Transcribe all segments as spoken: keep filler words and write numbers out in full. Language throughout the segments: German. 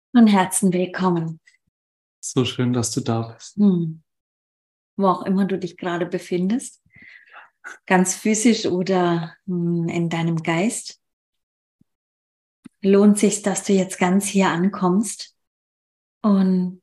Von Herzen willkommen. So schön, dass du da bist. Hm. Wo auch immer du dich gerade befindest, ganz physisch oder hm, in deinem Geist, lohnt sich, dass du jetzt ganz hier ankommst und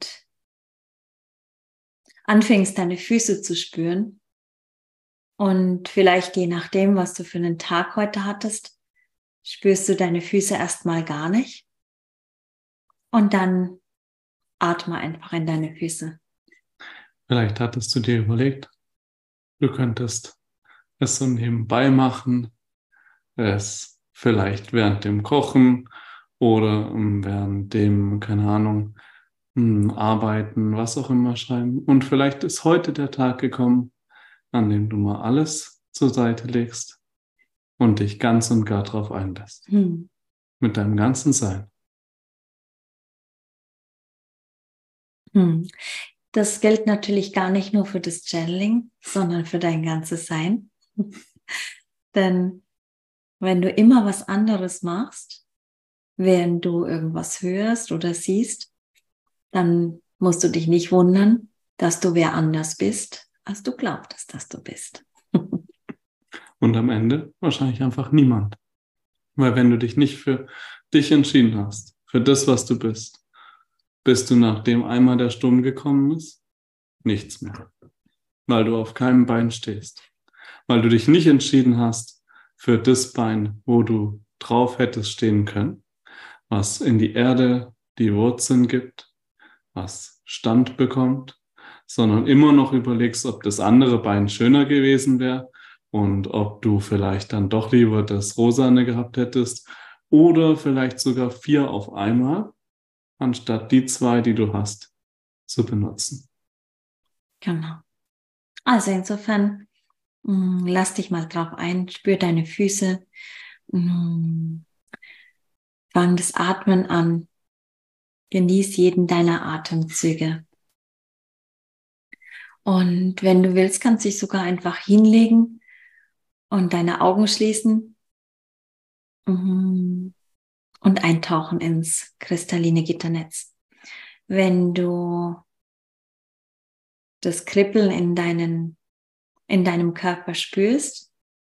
anfängst, deine Füße zu spüren. Und vielleicht je nachdem, was du für einen Tag heute hattest, spürst du deine Füße erstmal gar nicht. Und dann atme einfach in deine Füße. Vielleicht hattest du dir überlegt, du könntest es so nebenbei machen, es vielleicht während dem Kochen oder während dem, keine Ahnung, Arbeiten, was auch immer schreiben. Und vielleicht ist heute der Tag gekommen, an dem du mal alles zur Seite legst und dich ganz und gar drauf einlässt. Hm. Mit deinem ganzen Sein. Hm. Das gilt natürlich gar nicht nur für das Channeling, sondern für dein ganzes Sein. Denn wenn du immer was anderes machst, während du irgendwas hörst oder siehst, dann musst du dich nicht wundern, dass du wer anders bist, als du glaubtest, dass du bist. Und am Ende wahrscheinlich einfach niemand. Weil wenn du dich nicht für dich entschieden hast, für das, was du bist, bist du, nachdem einmal der Sturm gekommen ist, nichts mehr. Weil du auf keinem Bein stehst. Weil du dich nicht entschieden hast für das Bein, wo du drauf hättest stehen können, was in die Erde die Wurzeln gibt, was Stand bekommt, sondern immer noch überlegst, ob das andere Bein schöner gewesen wäre und ob du vielleicht dann doch lieber das Rosane gehabt hättest oder vielleicht sogar vier auf einmal, anstatt die zwei, die du hast, zu benutzen. Genau. Also insofern, mh, lass dich mal drauf ein, spür deine Füße, mh, fang das Atmen an, genieß jeden deiner Atemzüge. Und wenn du willst, kannst du dich sogar einfach hinlegen und deine Augen schließen mh, und eintauchen ins kristalline Gitternetz. Wenn du das Kribbeln in, deinen, in deinem Körper spürst,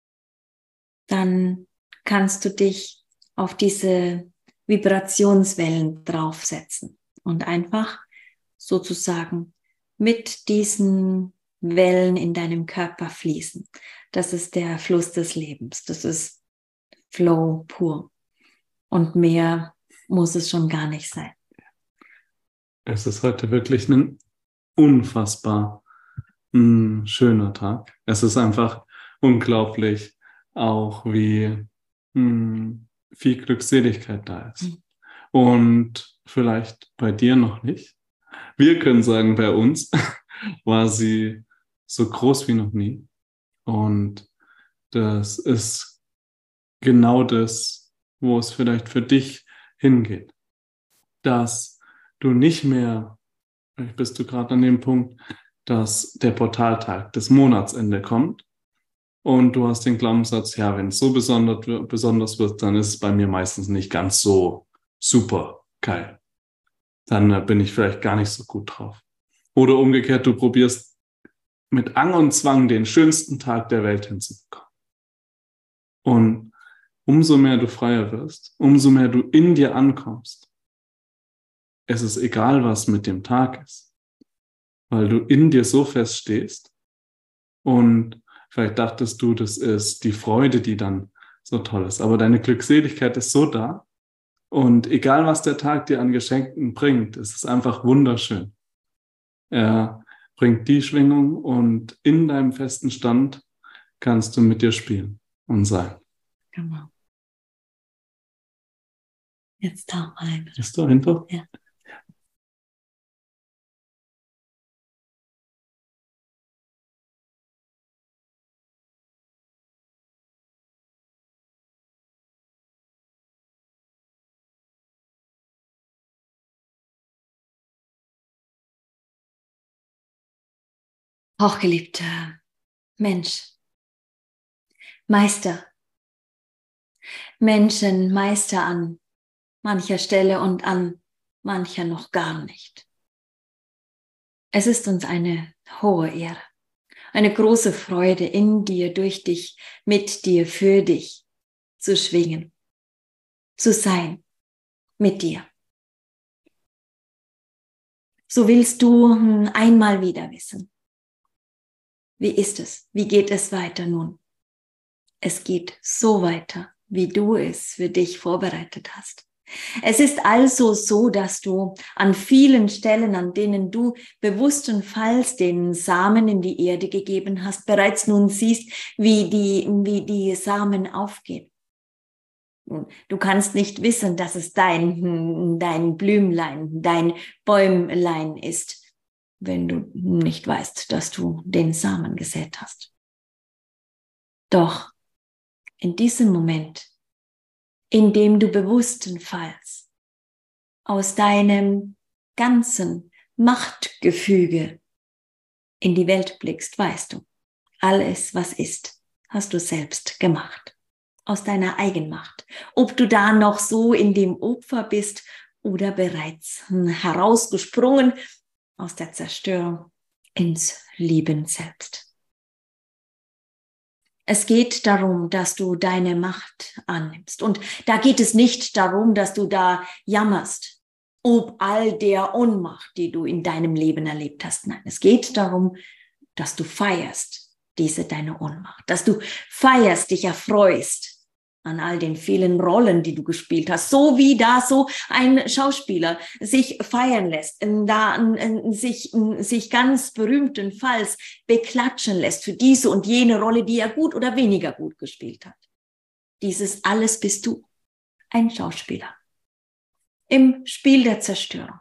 dann kannst du dich auf diese Vibrationswellen draufsetzen und einfach sozusagen mit diesen Wellen in deinem Körper fließen. Das ist der Fluss des Lebens. Das ist Flow pur. Und mehr muss es schon gar nicht sein. Es ist heute wirklich ein unfassbar mh, schöner Tag. Es ist einfach unglaublich, auch wie mh, viel Glückseligkeit da ist. Mhm. Und vielleicht bei dir noch nicht. Wir können sagen, bei uns war sie so groß wie noch nie. Und das ist genau das, wo es vielleicht für dich hingeht. Dass du nicht mehr, vielleicht bist du gerade an dem Punkt, dass der Portaltag, das Monatsende kommt und du hast den Glaubenssatz, ja, wenn es so besonders, besonders wird, dann ist es bei mir meistens nicht ganz so super geil. Dann äh, bin ich vielleicht gar nicht so gut drauf. Oder umgekehrt, du probierst mit Ang und Zwang den schönsten Tag der Welt hinzubekommen. Und umso mehr du freier wirst, umso mehr du in dir ankommst, es ist egal, was mit dem Tag ist, weil du in dir so fest stehst und vielleicht dachtest du, das ist die Freude, die dann so toll ist, aber deine Glückseligkeit ist so da und egal, was der Tag dir an Geschenken bringt, es ist einfach wunderschön. Er bringt die Schwingung und in deinem festen Stand kannst du mit dir spielen und sein. Genau. Jetzt tauch ein. Bist du einfach? Ja. Hochgeliebter Mensch, Meister, Menschen, Meister an mancher Stelle und an mancher noch gar nicht. Es ist uns eine hohe Ehre, eine große Freude in dir, durch dich, mit dir, für dich zu schwingen, zu sein mit dir. So willst du einmal wieder wissen, wie ist es, wie geht es weiter nun? Es geht so weiter, wie du es für dich vorbereitet hast. Es ist also so, dass du an vielen Stellen, an denen du bewusstenfalls den Samen in die Erde gegeben hast, bereits nun siehst, wie die, wie die Samen aufgehen. Du kannst nicht wissen, dass es dein, dein Blümlein, dein Bäumlein ist, wenn du nicht weißt, dass du den Samen gesät hast. Doch in diesem Moment, in dem du bewusstenfalls aus deinem ganzen Machtgefüge in die Welt blickst, weißt du, alles, was ist, hast du selbst gemacht. Aus deiner Eigenmacht. Ob du da noch so in dem Opfer bist oder bereits herausgesprungen aus der Zerstörung ins Lieben selbst. Es geht darum, dass du deine Macht annimmst. Und da geht es nicht darum, dass du da jammerst, ob all der Ohnmacht, die du in deinem Leben erlebt hast. Nein, es geht darum, dass du feierst diese deine Ohnmacht, dass du feierst, dich erfreust an all den vielen Rollen, die du gespielt hast, so wie da so ein Schauspieler sich feiern lässt, da sich, sich ganz berühmtenfalls beklatschen lässt für diese und jene Rolle, die er gut oder weniger gut gespielt hat. Dieses alles bist du, ein Schauspieler im Spiel der Zerstörung.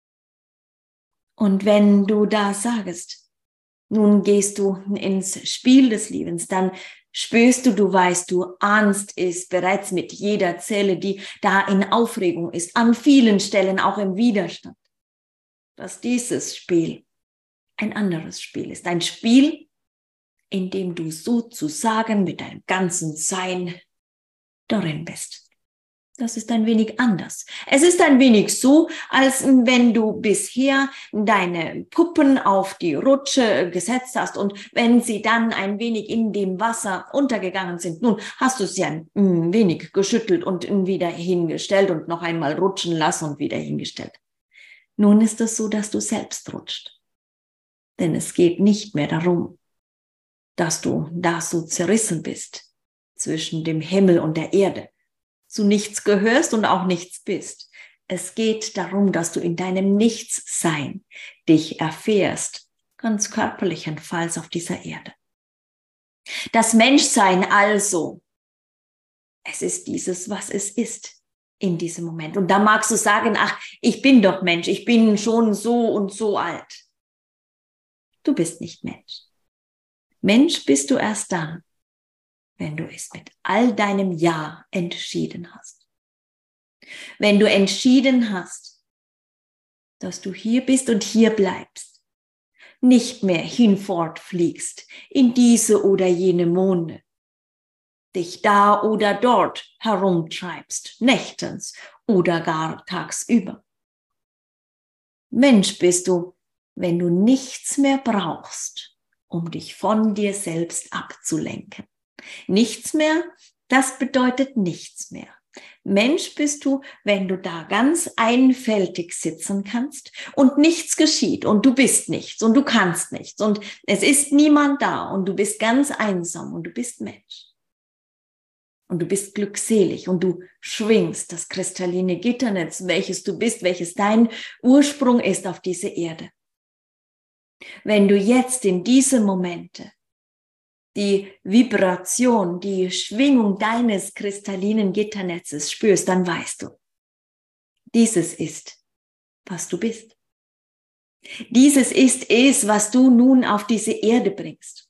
Und wenn du da sagst, nun gehst du ins Spiel des Lebens, dann spürst du, du weißt, du ahnst es bereits mit jeder Zelle, die da in Aufregung ist, an vielen Stellen auch im Widerstand, dass dieses Spiel ein anderes Spiel ist. Ein Spiel, in dem du sozusagen mit deinem ganzen Sein darin bist. Das ist ein wenig anders. Es ist ein wenig so, als wenn du bisher deine Puppen auf die Rutsche gesetzt hast und wenn sie dann ein wenig in dem Wasser untergegangen sind, nun hast du sie ein wenig geschüttelt und wieder hingestellt und noch einmal rutschen lassen und wieder hingestellt. Nun ist es so, dass du selbst rutscht. Denn es geht nicht mehr darum, dass du da so zerrissen bist zwischen dem Himmel und der Erde. Du nichts gehörst und auch nichts bist. Es geht darum, dass du in deinem Nichtssein dich erfährst, ganz körperlichenfalls auf dieser Erde. Das Menschsein also, es ist dieses, was es ist in diesem Moment. Und da magst du sagen, ach, ich bin doch Mensch, ich bin schon so und so alt. Du bist nicht Mensch. Mensch bist du erst dann, wenn du es mit all deinem Ja entschieden hast. Wenn du entschieden hast, dass du hier bist und hier bleibst, nicht mehr hinfortfliegst in diese oder jene Monde, dich da oder dort herumtreibst, nächtens oder gar tagsüber. Mensch bist du, wenn du nichts mehr brauchst, um dich von dir selbst abzulenken. Nichts mehr, das bedeutet nichts mehr. Mensch bist du, wenn du da ganz einfältig sitzen kannst und nichts geschieht und du bist nichts und du kannst nichts und es ist niemand da und du bist ganz einsam und du bist Mensch. Und du bist glückselig und du schwingst das kristalline Gitternetz, welches du bist, welches dein Ursprung ist auf dieser Erde. Wenn du jetzt in diese Momente die Vibration, die Schwingung deines kristallinen Gitternetzes spürst, dann weißt du, dieses ist, was du bist. Dieses ist es, was du nun auf diese Erde bringst.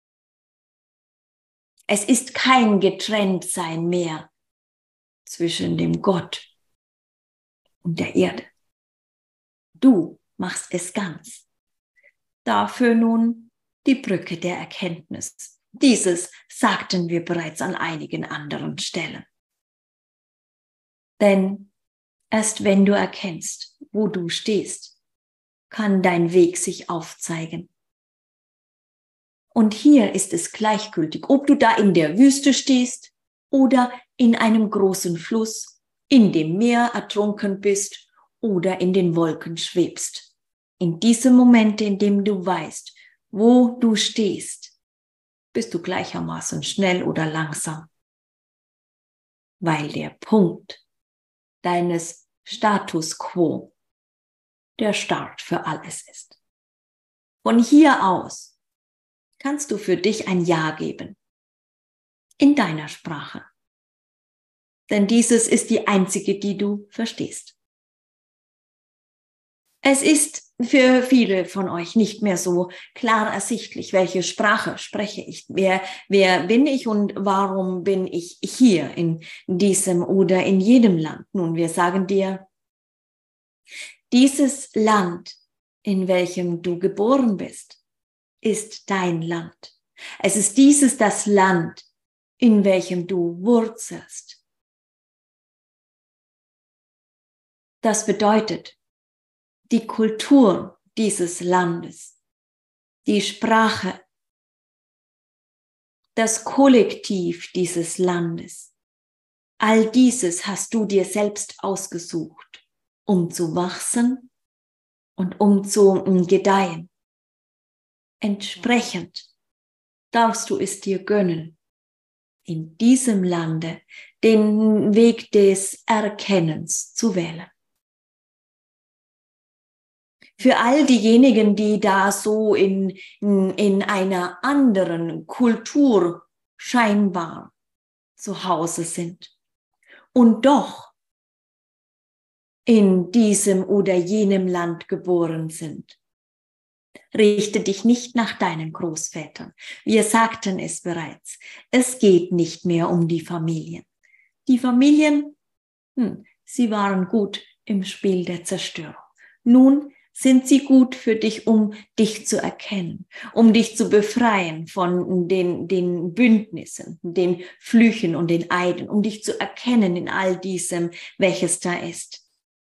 Es ist kein Getrenntsein mehr zwischen dem Gott und der Erde. Du machst es ganz. Dafür nun die Brücke der Erkenntnis. Dieses sagten wir bereits an einigen anderen Stellen. Denn erst wenn du erkennst, wo du stehst, kann dein Weg sich aufzeigen. Und hier ist es gleichgültig, ob du da in der Wüste stehst oder in einem großen Fluss, in dem Meer ertrunken bist oder in den Wolken schwebst. In diesem Moment, in dem du weißt, wo du stehst, bist du gleichermaßen schnell oder langsam, weil der Punkt deines Status quo der Start für alles ist. Von hier aus kannst du für dich ein Ja geben, in deiner Sprache. Denn dieses ist die einzige, die du verstehst. Es ist für viele von euch nicht mehr so klar ersichtlich, welche Sprache spreche ich, wer, wer bin ich und warum bin ich hier in diesem oder in jedem Land. Nun, wir sagen dir, dieses Land, in welchem du geboren bist, ist dein Land. Es ist dieses das Land, in welchem du wurzelst. Das bedeutet, die Kultur dieses Landes, die Sprache, das Kollektiv dieses Landes, all dieses hast du dir selbst ausgesucht, um zu wachsen und um zu gedeihen. Entsprechend darfst du es dir gönnen, in diesem Lande den Weg des Erkennens zu wählen. Für all diejenigen, die da so in, in, in einer anderen Kultur scheinbar zu Hause sind und doch in diesem oder jenem Land geboren sind, richte dich nicht nach deinen Großvätern. Wir sagten es bereits. Es geht nicht mehr um die Familien. Die Familien, hm, sie waren gut im Spiel der Zerstörung. Nun sind sie gut für dich, um dich zu erkennen, um dich zu befreien von den, den Bündnissen, den Flüchen und den Eiden, um dich zu erkennen in all diesem, welches da ist.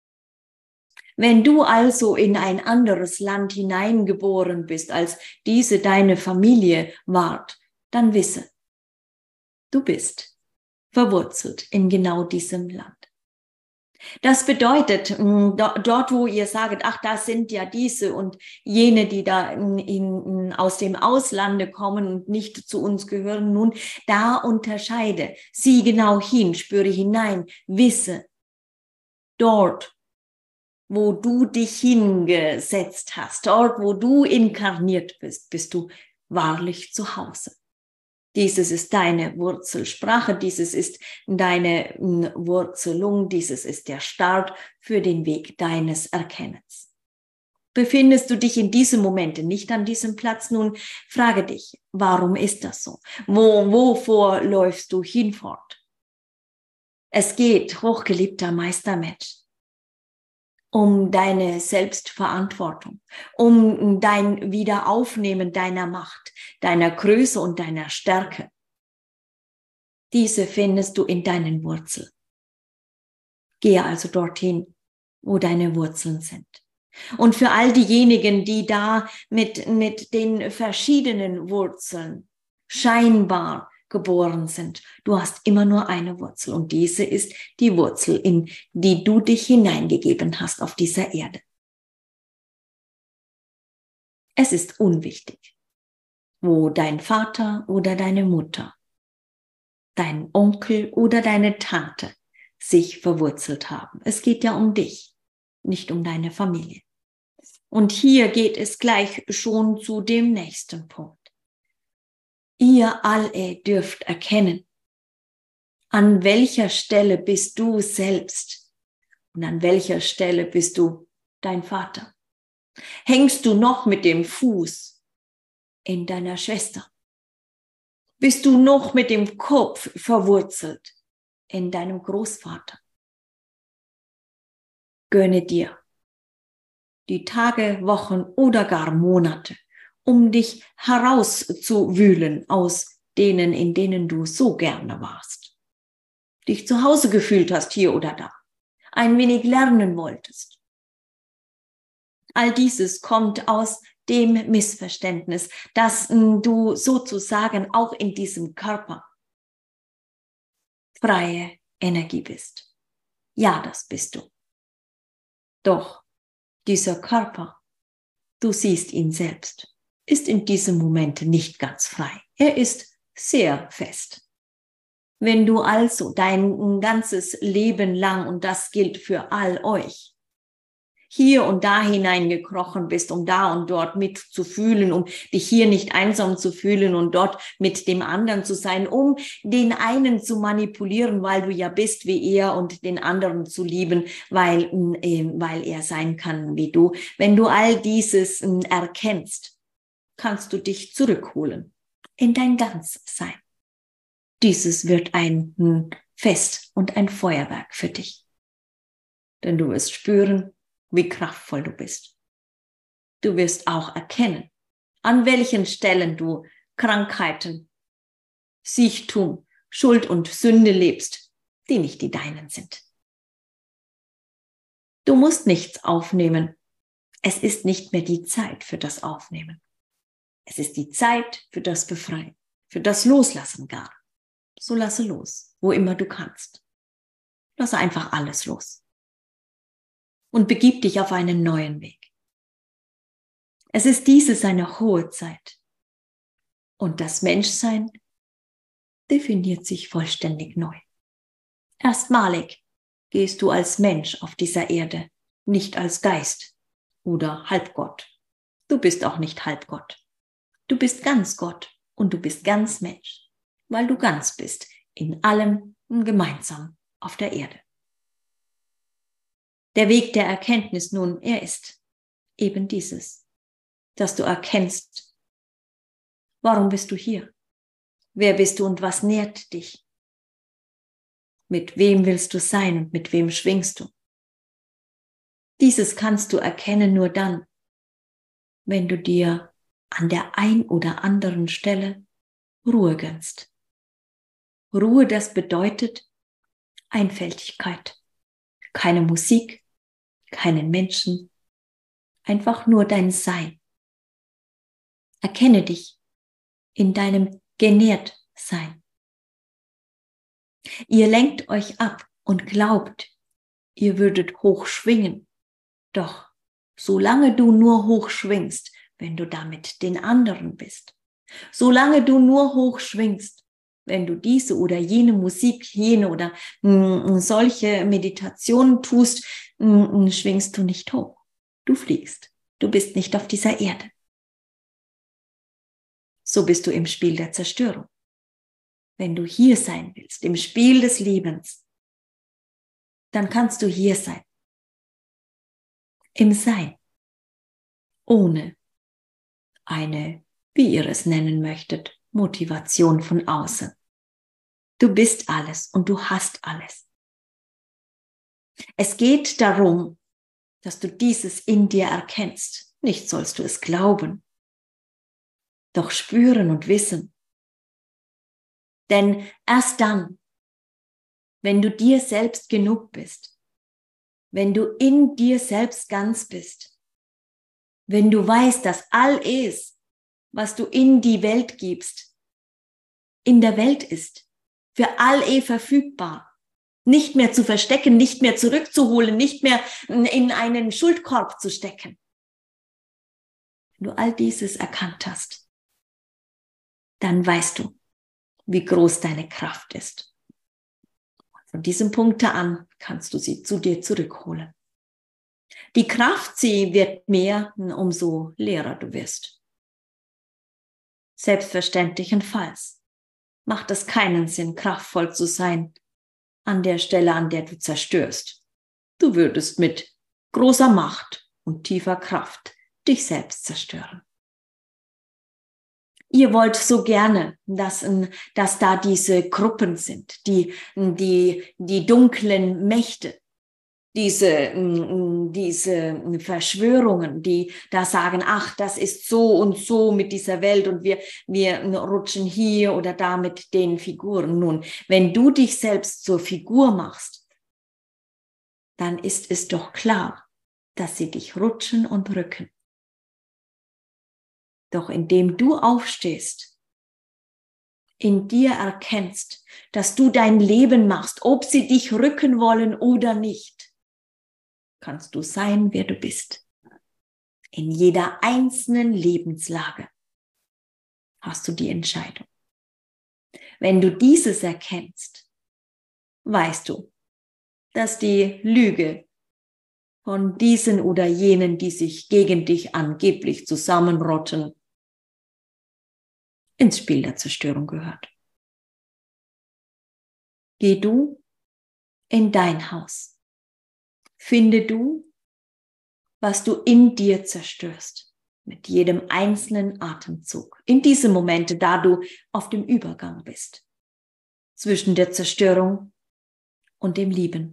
Wenn du also in ein anderes Land hineingeboren bist, als diese deine Familie ward, dann wisse, du bist verwurzelt in genau diesem Land. Das bedeutet, dort wo ihr sagt, ach, da sind ja diese und jene, die da in, in, aus dem Auslande kommen und nicht zu uns gehören, nun, da unterscheide, sieh genau hin, spüre hinein, wisse, dort, wo du dich hingesetzt hast, dort, wo du inkarniert bist, bist du wahrlich zu Hause. Dieses ist deine Wurzelsprache, dieses ist deine Wurzelung, dieses ist der Start für den Weg deines Erkennens. Befindest du dich in diesem Moment nicht an diesem Platz, nun frage dich, warum ist das so? Wo, wovor läufst du hinfort? Es geht, hochgeliebter Meistermensch, um deine Selbstverantwortung, um dein Wiederaufnehmen deiner Macht, deiner Größe und deiner Stärke. Diese findest du in deinen Wurzeln. Gehe also dorthin, wo deine Wurzeln sind. Und für all diejenigen, die da mit, mit den verschiedenen Wurzeln scheinbar geboren sind. Du hast immer nur eine Wurzel und diese ist die Wurzel, in die du dich hineingegeben hast auf dieser Erde. Es ist unwichtig, wo dein Vater oder deine Mutter, dein Onkel oder deine Tante sich verwurzelt haben. Es geht ja um dich, nicht um deine Familie. Und hier geht es gleich schon zu dem nächsten Punkt. Ihr alle dürft erkennen, an welcher Stelle bist du selbst und an welcher Stelle bist du dein Vater. Hängst du noch mit dem Fuß in deiner Schwester? Bist du noch mit dem Kopf verwurzelt in deinem Großvater? Gönne dir die Tage, Wochen oder gar Monate, um dich herauszuwühlen aus denen, in denen du so gerne warst. Dich zu Hause gefühlt hast, hier oder da. Ein wenig lernen wolltest. All dieses kommt aus dem Missverständnis, dass mh, du sozusagen auch in diesem Körper freie Energie bist. Ja, das bist du. Doch dieser Körper, du siehst ihn selbst, ist in diesem Moment nicht ganz frei. Er ist sehr fest. Wenn du also dein ganzes Leben lang, und das gilt für all euch, hier und da hineingekrochen bist, um da und dort mitzufühlen, um dich hier nicht einsam zu fühlen und dort mit dem anderen zu sein, um den einen zu manipulieren, weil du ja bist wie er, und den anderen zu lieben, weil, äh, weil er sein kann wie du. Wenn du all dieses äh, erkennst, kannst du dich zurückholen in dein Ganzsein. Dieses wird ein äh, Fest und ein Feuerwerk für dich. Denn du wirst spüren, wie kraftvoll du bist. Du wirst auch erkennen, an welchen Stellen du Krankheiten, Siechtum, Schuld und Sünde lebst, die nicht die deinen sind. Du musst nichts aufnehmen. Es ist nicht mehr die Zeit für das Aufnehmen. Es ist die Zeit für das Befreien, für das Loslassen gar. So lasse los, wo immer du kannst. Lasse einfach alles los. Und begib dich auf einen neuen Weg. Es ist dieses eine hohe Zeit. Und das Menschsein definiert sich vollständig neu. Erstmalig gehst du als Mensch auf dieser Erde, nicht als Geist oder Halbgott. Du bist auch nicht Halbgott. Du bist ganz Gott und du bist ganz Mensch, weil du ganz bist, in allem gemeinsam auf der Erde. Der Weg der Erkenntnis nun, er ist eben dieses, dass du erkennst, warum bist du hier? Wer bist du und was nährt dich? Mit wem willst du sein und mit wem schwingst du? Dieses kannst du erkennen nur dann, wenn du dir an der ein oder anderen Stelle Ruhe gönnst. Ruhe, das bedeutet Einfältigkeit. Keine Musik, keinen Menschen, einfach nur dein Sein. Erkenne dich in deinem Genährtsein. Ihr lenkt euch ab und glaubt, ihr würdet hoch schwingen. Doch solange du nur hoch schwingst, wenn du damit den anderen bist, solange du nur hoch schwingst, wenn du diese oder jene Musik, jene oder mh, solche Meditationen tust, mh, schwingst du nicht hoch. Du fliegst. Du bist nicht auf dieser Erde. So bist du im Spiel der Zerstörung. Wenn du hier sein willst, im Spiel des Lebens, dann kannst du hier sein. Im Sein. Ohne eine, wie ihr es nennen möchtet, Motivation von außen. Du bist alles und du hast alles. Es geht darum, dass du dieses in dir erkennst. Nicht sollst du es glauben, doch spüren und wissen. Denn erst dann, wenn du dir selbst genug bist, wenn du in dir selbst ganz bist, wenn du weißt, dass all es, was du in die Welt gibst, in der Welt ist, für all eh verfügbar, nicht mehr zu verstecken, nicht mehr zurückzuholen, nicht mehr in einen Schuldkorb zu stecken. Wenn du all dieses erkannt hast, dann weißt du, wie groß deine Kraft ist. Von diesem Punkt an kannst du sie zu dir zurückholen. Die Kraft, sie wird mehr, umso leerer du wirst. Selbstverständlichenfalls macht es keinen Sinn, kraftvoll zu sein an der Stelle, an der du zerstörst. Du würdest mit großer Macht und tiefer Kraft dich selbst zerstören. Ihr wollt so gerne, dass, dass da diese Gruppen sind, die, die, die dunklen Mächte, diese, diese Verschwörungen, die da sagen, ach, das ist so und so mit dieser Welt und wir, wir rutschen hier oder da mit den Figuren. Nun, wenn du dich selbst zur Figur machst, dann ist es doch klar, dass sie dich rutschen und rücken. Doch indem du aufstehst, in dir erkennst, dass du dein Leben machst, ob sie dich rücken wollen oder nicht, kannst du sein, wer du bist. In jeder einzelnen Lebenslage hast du die Entscheidung. Wenn du dieses erkennst, weißt du, dass die Lüge von diesen oder jenen, die sich gegen dich angeblich zusammenrotten, ins Spiel der Zerstörung gehört. Geh du in dein Haus. Finde du, was du in dir zerstörst, mit jedem einzelnen Atemzug. In diese Momente, da du auf dem Übergang bist, zwischen der Zerstörung und dem Lieben.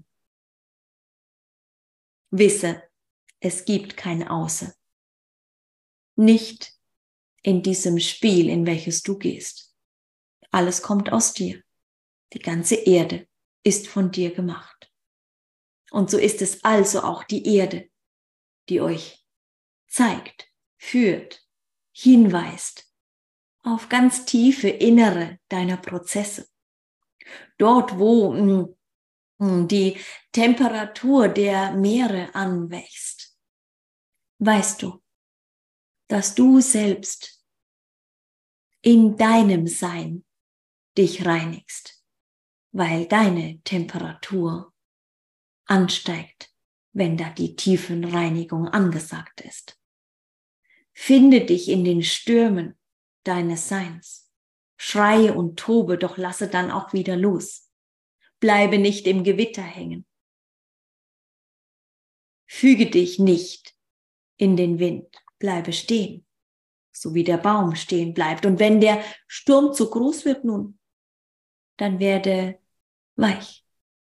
Wisse, es gibt kein Außer. Nicht in diesem Spiel, in welches du gehst. Alles kommt aus dir. Die ganze Erde ist von dir gemacht. Und so ist es also auch die Erde, die euch zeigt, führt, hinweist auf ganz tiefe Innere deiner Prozesse. Dort, wo mh, die Temperatur der Meere anwächst, weißt du, dass du selbst in deinem Sein dich reinigst, weil deine Temperatur ansteigt, wenn da die Tiefenreinigung angesagt ist. Finde dich in den Stürmen deines Seins. Schreie und tobe, doch lasse dann auch wieder los. Bleibe nicht im Gewitter hängen. Füge dich nicht in den Wind. Bleibe stehen, so wie der Baum stehen bleibt. Und wenn der Sturm zu groß wird nun, dann werde weich.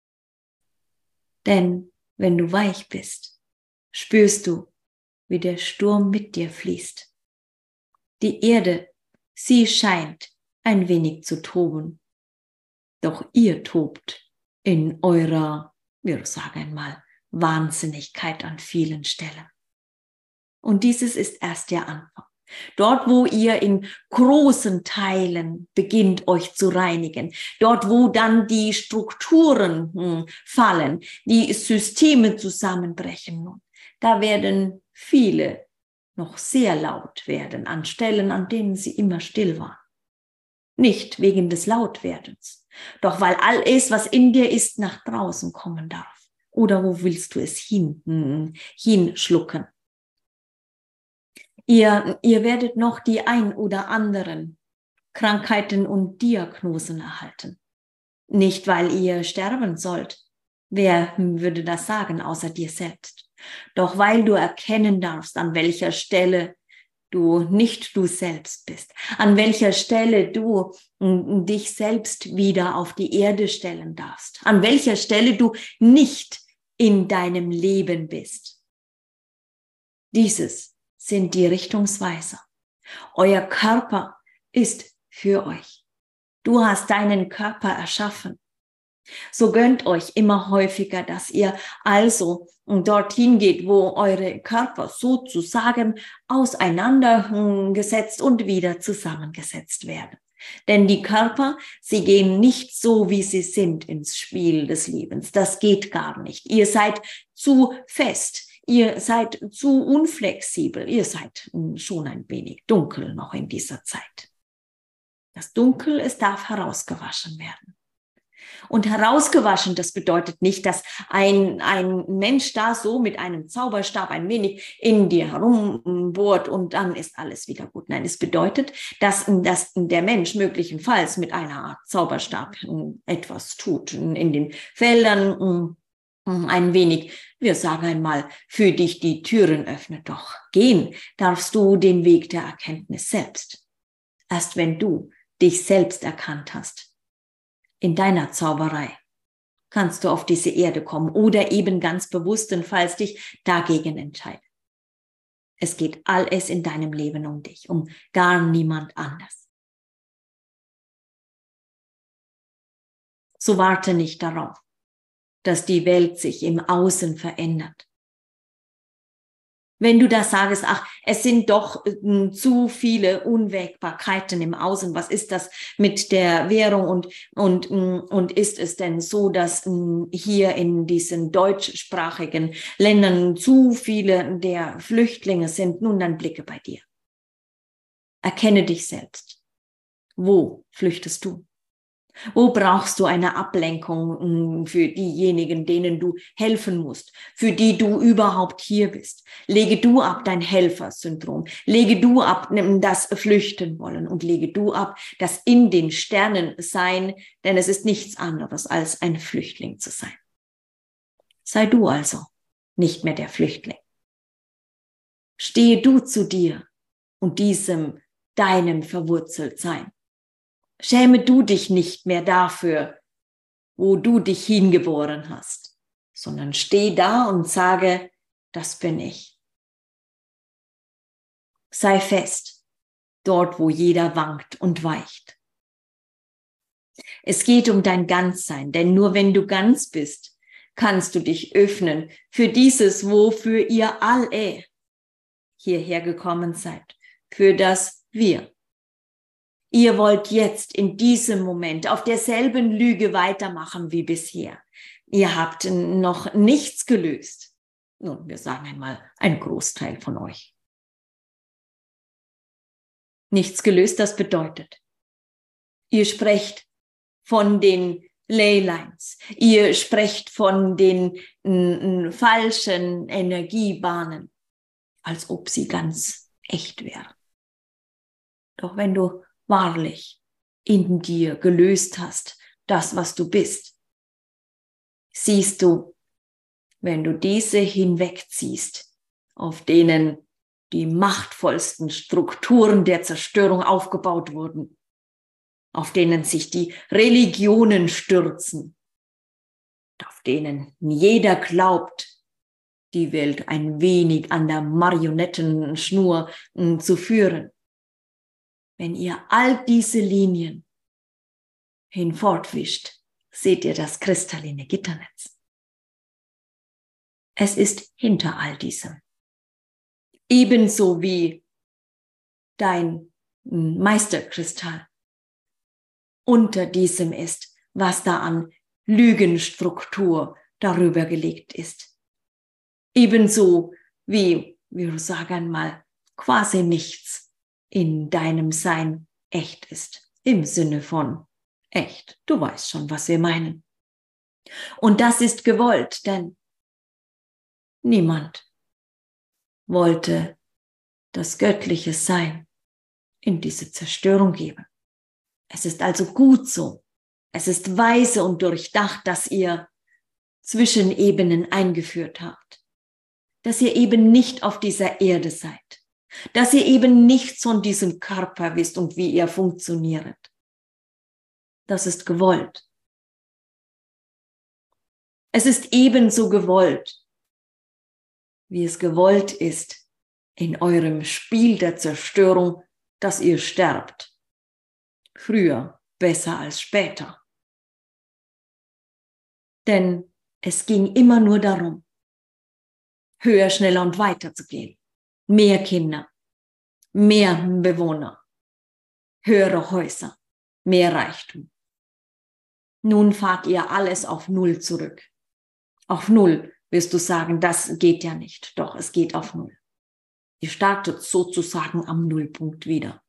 Denn wenn du weich bist, spürst du, wie der Sturm mit dir fließt. Die Erde, sie scheint ein wenig zu toben. Doch ihr tobt in eurer, wir sagen einmal, Wahnsinnigkeit an vielen Stellen. Und dieses ist erst der Anfang. Dort, wo ihr in großen Teilen beginnt, euch zu reinigen. Dort, wo dann die Strukturen hm, fallen, die Systeme zusammenbrechen. Da werden viele noch sehr laut werden an Stellen, an denen sie immer still waren. Nicht wegen des Lautwerdens, doch weil alles, was in dir ist, nach draußen kommen darf. Oder wo willst du es hin, hm, hinschlucken? Ihr, ihr werdet noch die ein oder anderen Krankheiten und Diagnosen erhalten. Nicht, weil ihr sterben sollt. Wer würde das sagen, außer dir selbst? Doch weil du erkennen darfst, an welcher Stelle du nicht du selbst bist, an welcher Stelle du m, dich selbst wieder auf die Erde stellen darfst, an welcher Stelle du nicht in deinem Leben bist. Dieses sind die Richtungsweiser. Euer Körper ist für euch. Du hast deinen Körper erschaffen. So gönnt euch immer häufiger, dass ihr also dorthin geht, wo eure Körper sozusagen auseinandergesetzt und wieder zusammengesetzt werden. Denn die Körper, sie gehen nicht so, wie sie sind ins Spiel des Lebens. Das geht gar nicht. Ihr seid zu fest. Ihr seid zu unflexibel. Ihr seid schon ein wenig dunkel noch in dieser Zeit. Das Dunkel, es darf herausgewaschen werden. Und herausgewaschen, das bedeutet nicht, dass ein, ein Mensch da so mit einem Zauberstab ein wenig in dir herumbohrt und dann ist alles wieder gut. Nein, es bedeutet, dass, dass der Mensch möglicherweise mit einer Art Zauberstab etwas tut in den Feldern, ein wenig, wir sagen einmal, für dich die Türen öffnet. Doch gehen darfst du den Weg der Erkenntnis selbst. Erst wenn du dich selbst erkannt hast, in deiner Zauberei, kannst du auf diese Erde kommen oder eben ganz bewusstenfalls dich dagegen entscheiden. Es geht alles in deinem Leben um dich, um gar niemand anders. So warte nicht darauf, dass die Welt sich im Außen verändert. Wenn du da sagst, ach, es sind doch äh, zu viele Unwägbarkeiten im Außen, was ist das mit der Währung und, und, und ist es denn so, dass äh, hier in diesen deutschsprachigen Ländern zu viele der Flüchtlinge sind? Nun, dann blicke bei dir. Erkenne dich selbst. Wo flüchtest du? Wo brauchst du eine Ablenkung für diejenigen, denen du helfen musst, für die du überhaupt hier bist? Lege du ab dein Helfersyndrom, lege du ab das Flüchten wollen und lege du ab das in den Sternen sein, denn es ist nichts anderes als ein Flüchtling zu sein. Sei du also nicht mehr der Flüchtling. Stehe du zu dir und diesem deinem Verwurzeltsein. Schäme du dich nicht mehr dafür, wo du dich hingeboren hast, sondern steh da und sage, das bin ich. Sei fest, dort wo jeder wankt und weicht. Es geht um dein Ganzsein, denn nur wenn du ganz bist, kannst du dich öffnen für dieses, wofür ihr alle hierher gekommen seid, für das Wir. Ihr wollt jetzt in diesem Moment auf derselben Lüge weitermachen wie bisher. Ihr habt noch nichts gelöst. Nun, wir sagen einmal, ein Großteil von euch. Nichts gelöst, das bedeutet, ihr sprecht von den Leylines, ihr sprecht von den n, falschen Energiebahnen, als ob sie ganz echt wären. Doch wenn du wahrlich in dir gelöst hast, das, was du bist, siehst du, wenn du diese hinwegziehst, auf denen die machtvollsten Strukturen der Zerstörung aufgebaut wurden, auf denen sich die Religionen stürzen, auf denen jeder glaubt, die Welt ein wenig an der Marionettenschnur äh, zu führen. Wenn ihr all diese Linien hinfortwischt, seht ihr das kristalline Gitternetz. Es ist hinter all diesem. Ebenso wie dein Meisterkristall unter diesem ist, was da an Lügenstruktur darüber gelegt ist. Ebenso wie, wir sagen mal, quasi nichts in deinem Sein echt ist. Im Sinne von echt. Du weißt schon, was wir meinen. Und das ist gewollt, denn niemand wollte das göttliche Sein in diese Zerstörung geben. Es ist also gut so. Es ist weise und durchdacht, dass ihr Zwischenebenen eingeführt habt. Dass ihr eben nicht auf dieser Erde seid. Dass ihr eben nichts von diesem Körper wisst und wie ihr funktioniert. Das ist gewollt. Es ist ebenso gewollt, wie es gewollt ist in eurem Spiel der Zerstörung, dass ihr sterbt. Früher besser als später. Denn es ging immer nur darum, höher, schneller und weiter zu gehen. Mehr Kinder, mehr Bewohner, höhere Häuser, mehr Reichtum. Nun fahrt ihr alles auf Null zurück. Auf Null wirst du sagen, das geht ja nicht. Doch, es geht auf Null. Ihr startet sozusagen am Nullpunkt wieder.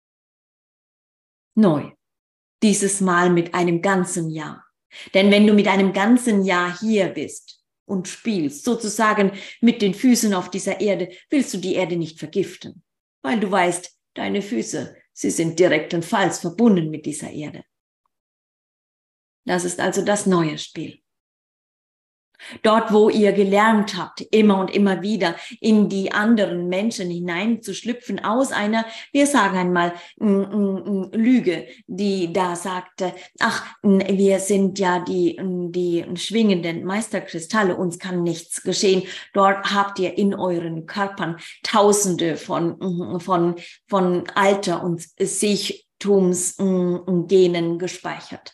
Neu. Dieses Mal mit einem ganzen Jahr. Denn wenn du mit einem ganzen Jahr hier bist und spielst, sozusagen mit den Füßen auf dieser Erde, willst du die Erde nicht vergiften. Weil du weißt, deine Füße, sie sind direktenfalls verbunden mit dieser Erde. Das ist also das neue Spiel. Dort, wo ihr gelernt habt, immer und immer wieder in die anderen Menschen hineinzuschlüpfen aus einer, wir sagen einmal, m, m, m, Lüge, die da sagte, ach, wir sind ja die, die schwingenden Meisterkristalle, uns kann nichts geschehen. Dort habt ihr in euren Körpern Tausende von, von, von Alter und sich Sichttumsgenen gespeichert.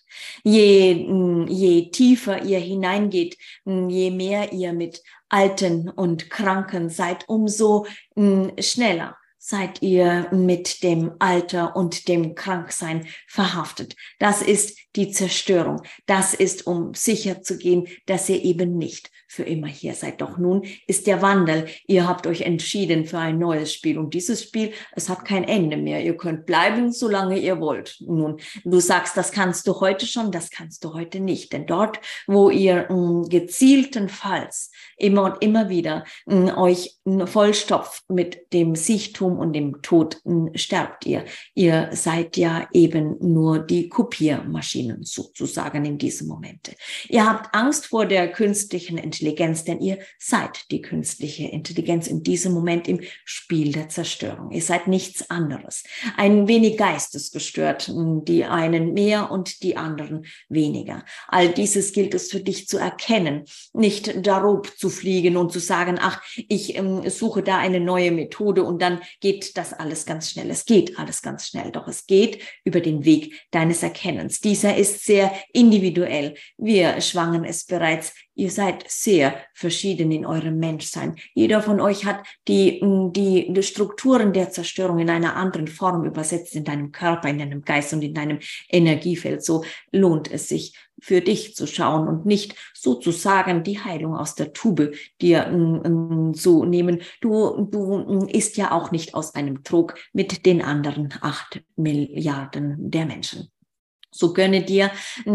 Je, je tiefer ihr hineingeht, je mehr ihr mit Alten und Kranken seid, umso schneller seid ihr mit dem Alter und dem Kranksein verhaftet. Das ist die Zerstörung. Das ist, um sicher zu gehen, dass ihr eben nicht für immer hier seid. Doch nun ist der Wandel. Ihr habt euch entschieden für ein neues Spiel. Und dieses Spiel, es hat kein Ende mehr. Ihr könnt bleiben, solange ihr wollt. Nun, du sagst, das kannst du heute schon, das kannst du heute nicht. Denn dort, wo ihr mh, gezieltenfalls immer und immer wieder mh, euch mh, vollstopft mit dem Siechtum und dem Tod, mh, sterbt ihr. Ihr seid ja eben nur die Kopiermaschinen sozusagen in diesen Momente. Ihr habt Angst vor der künstlichen Intelligenz, denn ihr seid die künstliche Intelligenz in diesem Moment im Spiel der Zerstörung. Ihr seid nichts anderes. Ein wenig geistesgestört, die einen mehr und die anderen weniger. All dieses gilt es für dich zu erkennen, nicht darob zu fliegen und zu sagen, ach, ich ähm, suche da eine neue Methode und dann geht das alles ganz schnell. Es geht alles ganz schnell, doch es geht über den Weg deines Erkennens. Dieser ist sehr individuell. Wir schwangen es bereits. Ihr seid sehr verschieden in eurem Menschsein. Jeder von euch hat die, die, die Strukturen der Zerstörung in einer anderen Form übersetzt, in deinem Körper, in deinem Geist und in deinem Energiefeld. So lohnt es sich, für dich zu schauen und nicht sozusagen die Heilung aus der Tube dir mm, zu nehmen. Du, du isst ja auch nicht aus einem Trog mit den anderen acht Milliarden der Menschen. So gönne dir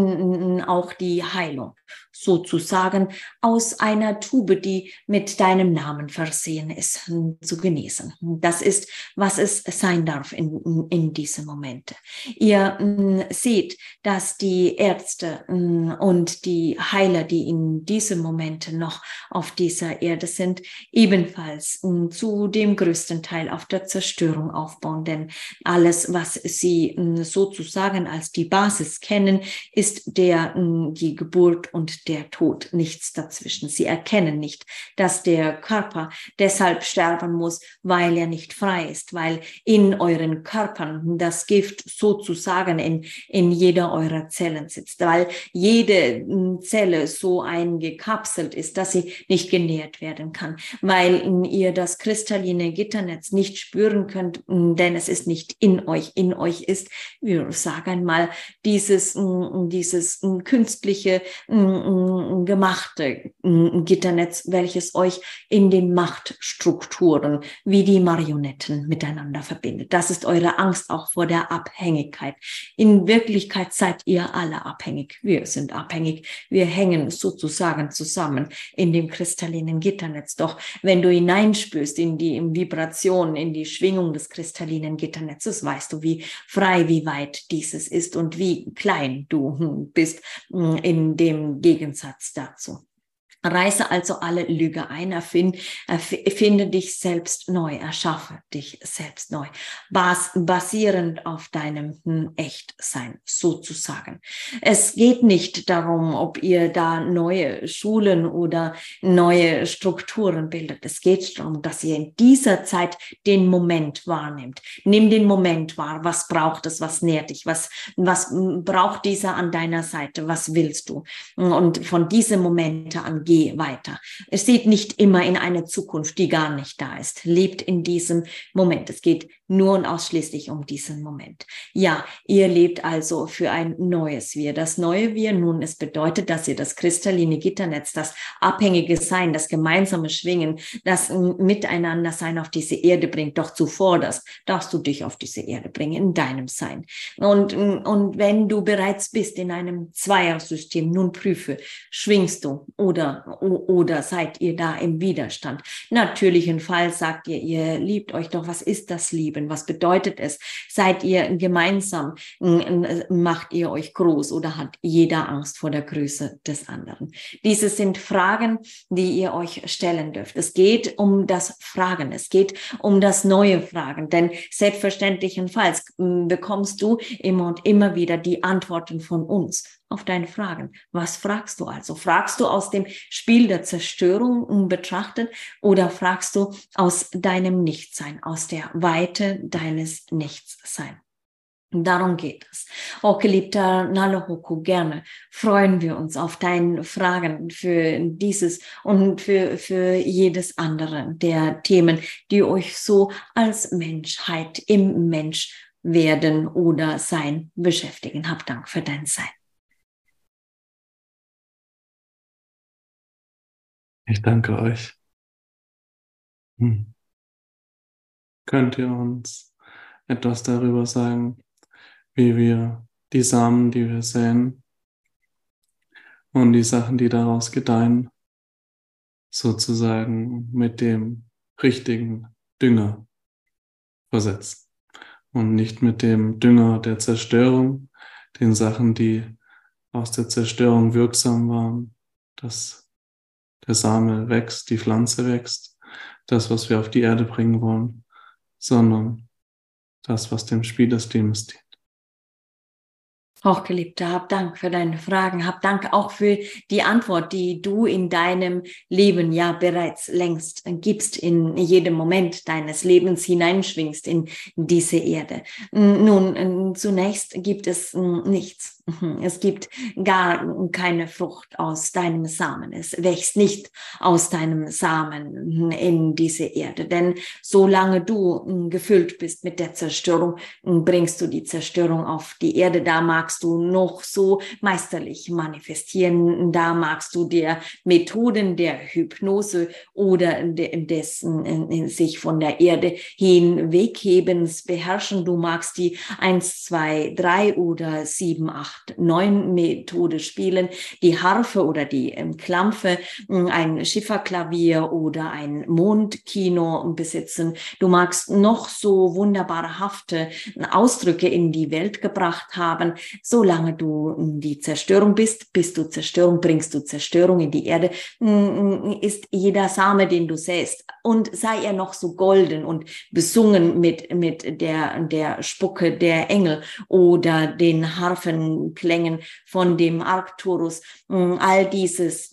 mm, auch die Heilung, sozusagen aus einer Tube, die mit deinem Namen versehen ist, zu genießen. Das ist, was es sein darf in, in diesem Moment. Ihr mh, seht, dass die Ärzte mh, und die Heiler, die in diesem Moment noch auf dieser Erde sind, ebenfalls mh, zu dem größten Teil auf der Zerstörung aufbauen, denn alles, was sie mh, sozusagen als die Basis kennen, ist der, mh, die Geburt und der Tod, nichts dazwischen. Sie erkennen nicht, dass der Körper deshalb sterben muss, weil er nicht frei ist, weil in euren Körpern das Gift sozusagen in, in jeder eurer Zellen sitzt, weil jede Zelle so eingekapselt ist, dass sie nicht genährt werden kann, weil ihr das kristalline Gitternetz nicht spüren könnt, denn es ist nicht in euch, in euch ist, wir sagen mal, dieses, dieses künstliche gemachte Gitternetz, welches euch in den Machtstrukturen wie die Marionetten miteinander verbindet. Das ist eure Angst auch vor der Abhängigkeit. In Wirklichkeit seid ihr alle abhängig. Wir sind abhängig. Wir hängen sozusagen zusammen in dem kristallinen Gitternetz. Doch wenn du hineinspürst in die in Vibration, in die Schwingung des kristallinen Gitternetzes, weißt du, wie frei, wie weit dieses ist und wie klein du bist in dem Gegensatz dazu. Reiße also alle Lüge ein, erfind, erfinde dich selbst neu, erschaffe dich selbst neu, bas, basierend auf deinem hm, Echtsein sozusagen. Es geht nicht darum, ob ihr da neue Schulen oder neue Strukturen bildet. Es geht darum, dass ihr in dieser Zeit den Moment wahrnehmt. Nimm den Moment wahr. Was braucht es? Was nährt dich? Was, was braucht dieser an deiner Seite? Was willst du? Und von diesen Momenten an geh weiter. Es sieht nicht immer in eine Zukunft, die gar nicht da ist. Lebt in diesem Moment. Es geht nur und ausschließlich um diesen Moment. Ja, ihr lebt also für ein neues Wir. Das neue Wir nun, es bedeutet, dass ihr das kristalline Gitternetz, das abhängige Sein, das gemeinsame Schwingen, das Miteinander-Sein auf diese Erde bringt. Doch zuvor das darfst du dich auf diese Erde bringen, in deinem Sein. Und, und wenn du bereits bist in einem Zweiersystem, nun prüfe, schwingst du oder Oder seid ihr da im Widerstand? Natürlichen Fall sagt ihr, ihr liebt euch, doch was ist das Lieben? Was bedeutet es? Seid ihr gemeinsam? Macht ihr euch groß oder hat jeder Angst vor der Größe des anderen? Diese sind Fragen, die ihr euch stellen dürft. Es geht um das Fragen, es geht um das neue Fragen, denn selbstverständlichenfalls bekommst du immer und immer wieder die Antworten von uns auf deine Fragen. Was fragst du also? Fragst du aus dem Spiel der Zerstörung betrachtet oder fragst du aus deinem Nichtsein, aus der Weite deines Nichtssein? Darum geht es. Oh, geliebter Nalehoku, gerne freuen wir uns auf deine Fragen für dieses und für, für jedes andere der Themen, die euch so als Menschheit im Mensch werden oder sein beschäftigen. Hab Dank für dein Sein. Ich danke euch. Hm. Könnt ihr uns etwas darüber sagen, wie wir die Samen, die wir säen und die Sachen, die daraus gedeihen, sozusagen mit dem richtigen Dünger versetzen und nicht mit dem Dünger der Zerstörung, den Sachen, die aus der Zerstörung wirksam waren, dass der Same wächst, die Pflanze wächst, das, was wir auf die Erde bringen wollen, sondern das, was dem Spiel des Lebens dient. Hochgeliebter, hab Dank für deine Fragen, hab Dank auch für die Antwort, die du in deinem Leben ja bereits längst gibst, in jedem Moment deines Lebens hineinschwingst in diese Erde. Nun, zunächst gibt es nichts. Es gibt gar keine Frucht aus deinem Samen. Es wächst nicht aus deinem Samen in diese Erde. Denn solange du gefüllt bist mit der Zerstörung, bringst du die Zerstörung auf die Erde. Da magst du noch so meisterlich manifestieren. Da magst du dir Methoden der Hypnose oder dessen sich von der Erde hinweghebens beherrschen. Du magst die eins, zwei, drei oder sieben, acht, neun Methode spielen, die Harfe oder die ähm, Klampfe, ein Schifferklavier oder ein Mondkino besitzen. Du magst noch so wunderbare hafte Ausdrücke in die Welt gebracht haben. Solange du die Zerstörung bist, bist du Zerstörung, bringst du Zerstörung in die Erde, ist jeder Same, den du säst, und sei er noch so golden und besungen mit, mit der, der Spucke der Engel oder den Harfenklängen von dem Arcturus, all dieses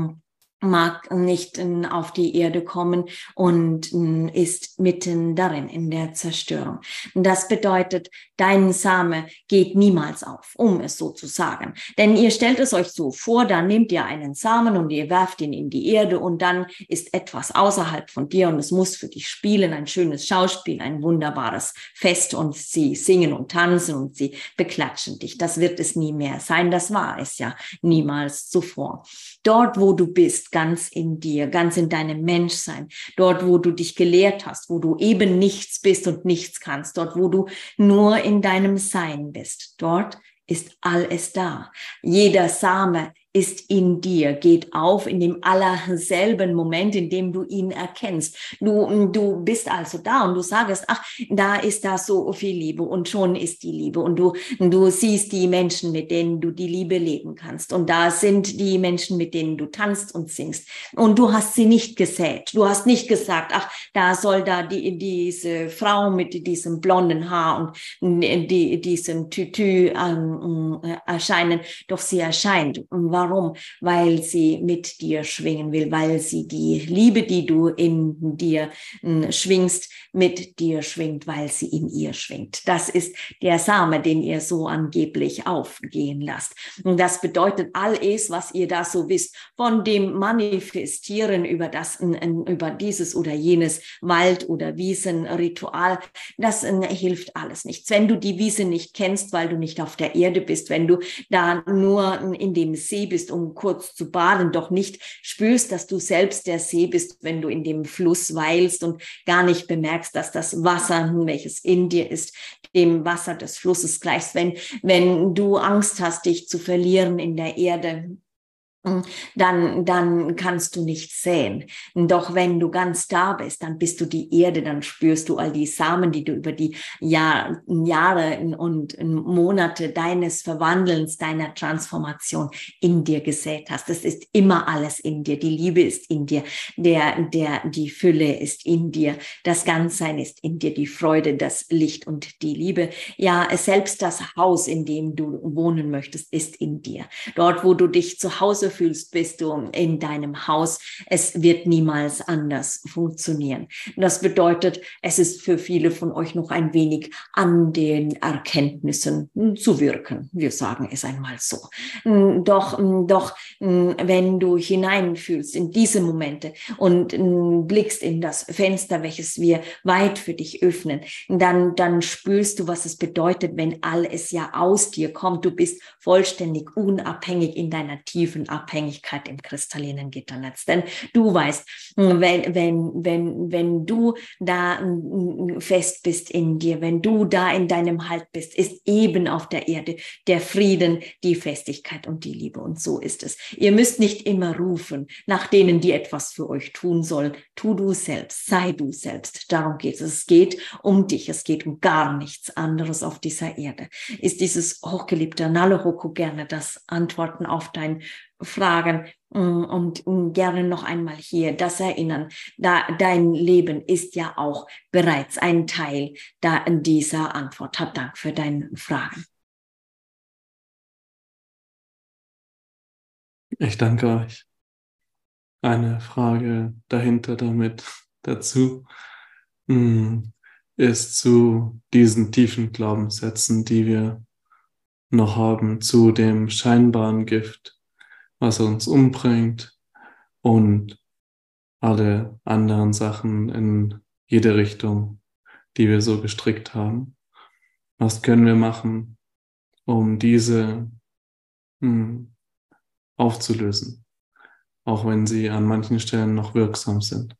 mag nicht auf die Erde kommen und ist mitten darin in der Zerstörung. Das bedeutet, dein Same geht niemals auf, um es so zu sagen. Denn ihr stellt es euch so vor, dann nehmt ihr einen Samen und ihr werft ihn in die Erde und dann ist etwas außerhalb von dir und es muss für dich spielen, ein schönes Schauspiel, ein wunderbares Fest, und sie singen und tanzen und sie beklatschen dich. Das wird es nie mehr sein, das war es ja niemals zuvor. Dort, wo du bist, ganz in dir, ganz in deinem Menschsein, dort, wo du dich gelehrt hast, wo du eben nichts bist und nichts kannst, dort, wo du nur in deinem Sein bist, dort ist alles da. Jeder Same ist in dir, geht auf in dem allerselben Moment, in dem du ihn erkennst. Du, du bist also da und du sagst, ach, da ist da so viel Liebe und schon ist die Liebe, und du, du siehst die Menschen, mit denen du die Liebe leben kannst, und da sind die Menschen, mit denen du tanzt und singst, und du hast sie nicht gesät. Du hast nicht gesagt, ach, da soll da die, diese Frau mit diesem blonden Haar und die, diesem Tütü ähm, erscheinen, doch sie erscheint. Warum? Weil sie mit dir schwingen will, weil sie die Liebe, die du in dir äh, schwingst, mit dir schwingt, weil sie in ihr schwingt. Das ist der Same, den ihr so angeblich aufgehen lasst. Und das bedeutet, alles, was ihr da so wisst, von dem Manifestieren über das, äh, über dieses oder jenes Wald- oder Wiesenritual, das äh, hilft alles nichts. Wenn du die Wiese nicht kennst, weil du nicht auf der Erde bist, wenn du da nur in dem See bist, um kurz zu baden, doch nicht spürst, dass du selbst der See bist, wenn du in dem Fluss weilst und gar nicht bemerkst, dass das Wasser, welches in dir ist, dem Wasser des Flusses gleicht. Wenn, wenn du Angst hast, dich zu verlieren in der Erde, dann, dann kannst du nicht säen. Doch wenn du ganz da bist, dann bist du die Erde, dann spürst du all die Samen, die du über die Jahr, Jahre und Monate deines Verwandelns, deiner Transformation in dir gesät hast. Das ist immer alles in dir. Die Liebe ist in dir. Der, der, die Fülle ist in dir. Das Ganzsein ist in dir. Die Freude, das Licht und die Liebe. Ja, selbst das Haus, in dem du wohnen möchtest, ist in dir. Dort, wo du dich zu Hause fühlst, bist du in deinem Haus. Es wird niemals anders funktionieren. Das bedeutet, es ist für viele von euch noch ein wenig an den Erkenntnissen zu wirken. Wir sagen es einmal so. Doch, doch, wenn du hineinfühlst in diese Momente und blickst in das Fenster, welches wir weit für dich öffnen, dann, dann spürst du, was es bedeutet, wenn alles ja aus dir kommt. Du bist vollständig unabhängig in deiner tiefen Abhängigkeit im kristallinen Gitternetz. Denn du weißt, wenn, wenn, wenn, wenn du da fest bist in dir, wenn du da in deinem Halt bist, ist eben auf der Erde der Frieden, die Festigkeit und die Liebe. Und so ist es. Ihr müsst nicht immer rufen nach denen, die etwas für euch tun sollen. Tu du selbst, sei du selbst. Darum geht es. Es geht um dich. Es geht um gar nichts anderes auf dieser Erde. Ist dieses hochgeliebte Nalo-Hoku gerne das Antworten auf deine Fragen und gerne noch einmal hier das erinnern. Da dein Leben ist ja auch bereits ein Teil da dieser Antwort. Hab Dank für deine Fragen. Ich danke euch. Eine Frage dahinter damit dazu ist zu diesen tiefen Glaubenssätzen, die wir noch haben, zu dem scheinbaren Gift, was uns umbringt und alle anderen Sachen in jede Richtung, die wir so gestrickt haben. Was können wir machen, um diese mh, aufzulösen, auch wenn sie an manchen Stellen noch wirksam sind?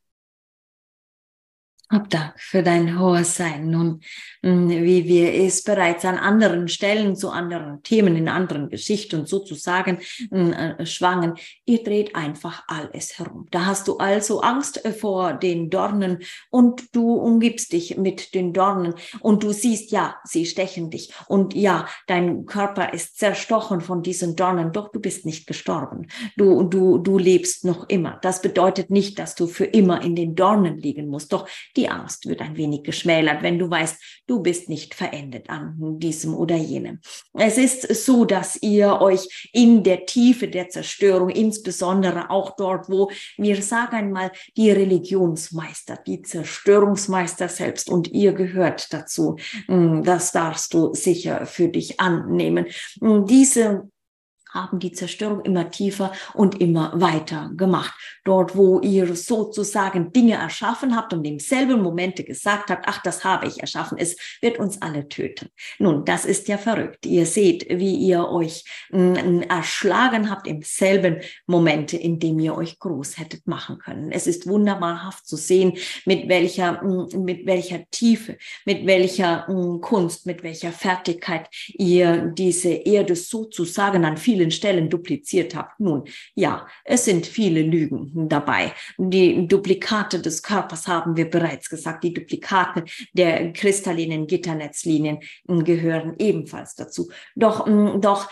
Hab Dank für dein hohes Sein. Nun, wie wir es bereits an anderen Stellen zu anderen Themen, in anderen Geschichten sozusagen äh, schwangen, ihr dreht einfach alles herum. Da hast du also Angst vor den Dornen und du umgibst dich mit den Dornen und du siehst, ja, sie stechen dich und ja, dein Körper ist zerstochen von diesen Dornen, doch du bist nicht gestorben. Du, du, du lebst noch immer. Das bedeutet nicht, dass du für immer in den Dornen liegen musst, doch die Die Angst wird ein wenig geschmälert, wenn du weißt, du bist nicht verendet an diesem oder jenem. Es ist so, dass ihr euch in der Tiefe der Zerstörung, insbesondere auch dort, wo wir sagen einmal die Religionsmeister, die Zerstörungsmeister selbst und ihr gehört dazu, das darfst du sicher für dich annehmen. Diese haben die Zerstörung immer tiefer und immer weiter gemacht. Dort, wo ihr sozusagen Dinge erschaffen habt und im selben Momente gesagt habt, ach, das habe ich erschaffen, es wird uns alle töten. Nun, das ist ja verrückt. Ihr seht, wie ihr euch mh, erschlagen habt im selben Moment, in dem ihr euch groß hättet machen können. Es ist wunderbarhaft zu sehen, mit welcher, mh, mit welcher Tiefe, mit welcher mh, Kunst, mit welcher Fertigkeit ihr diese Erde sozusagen an vielen Stellen dupliziert habt. Nun, ja, es sind viele Lügen dabei. Die Duplikate des Körpers haben wir bereits gesagt. Die Duplikate der kristallinen Gitternetzlinien gehören ebenfalls dazu. Doch, doch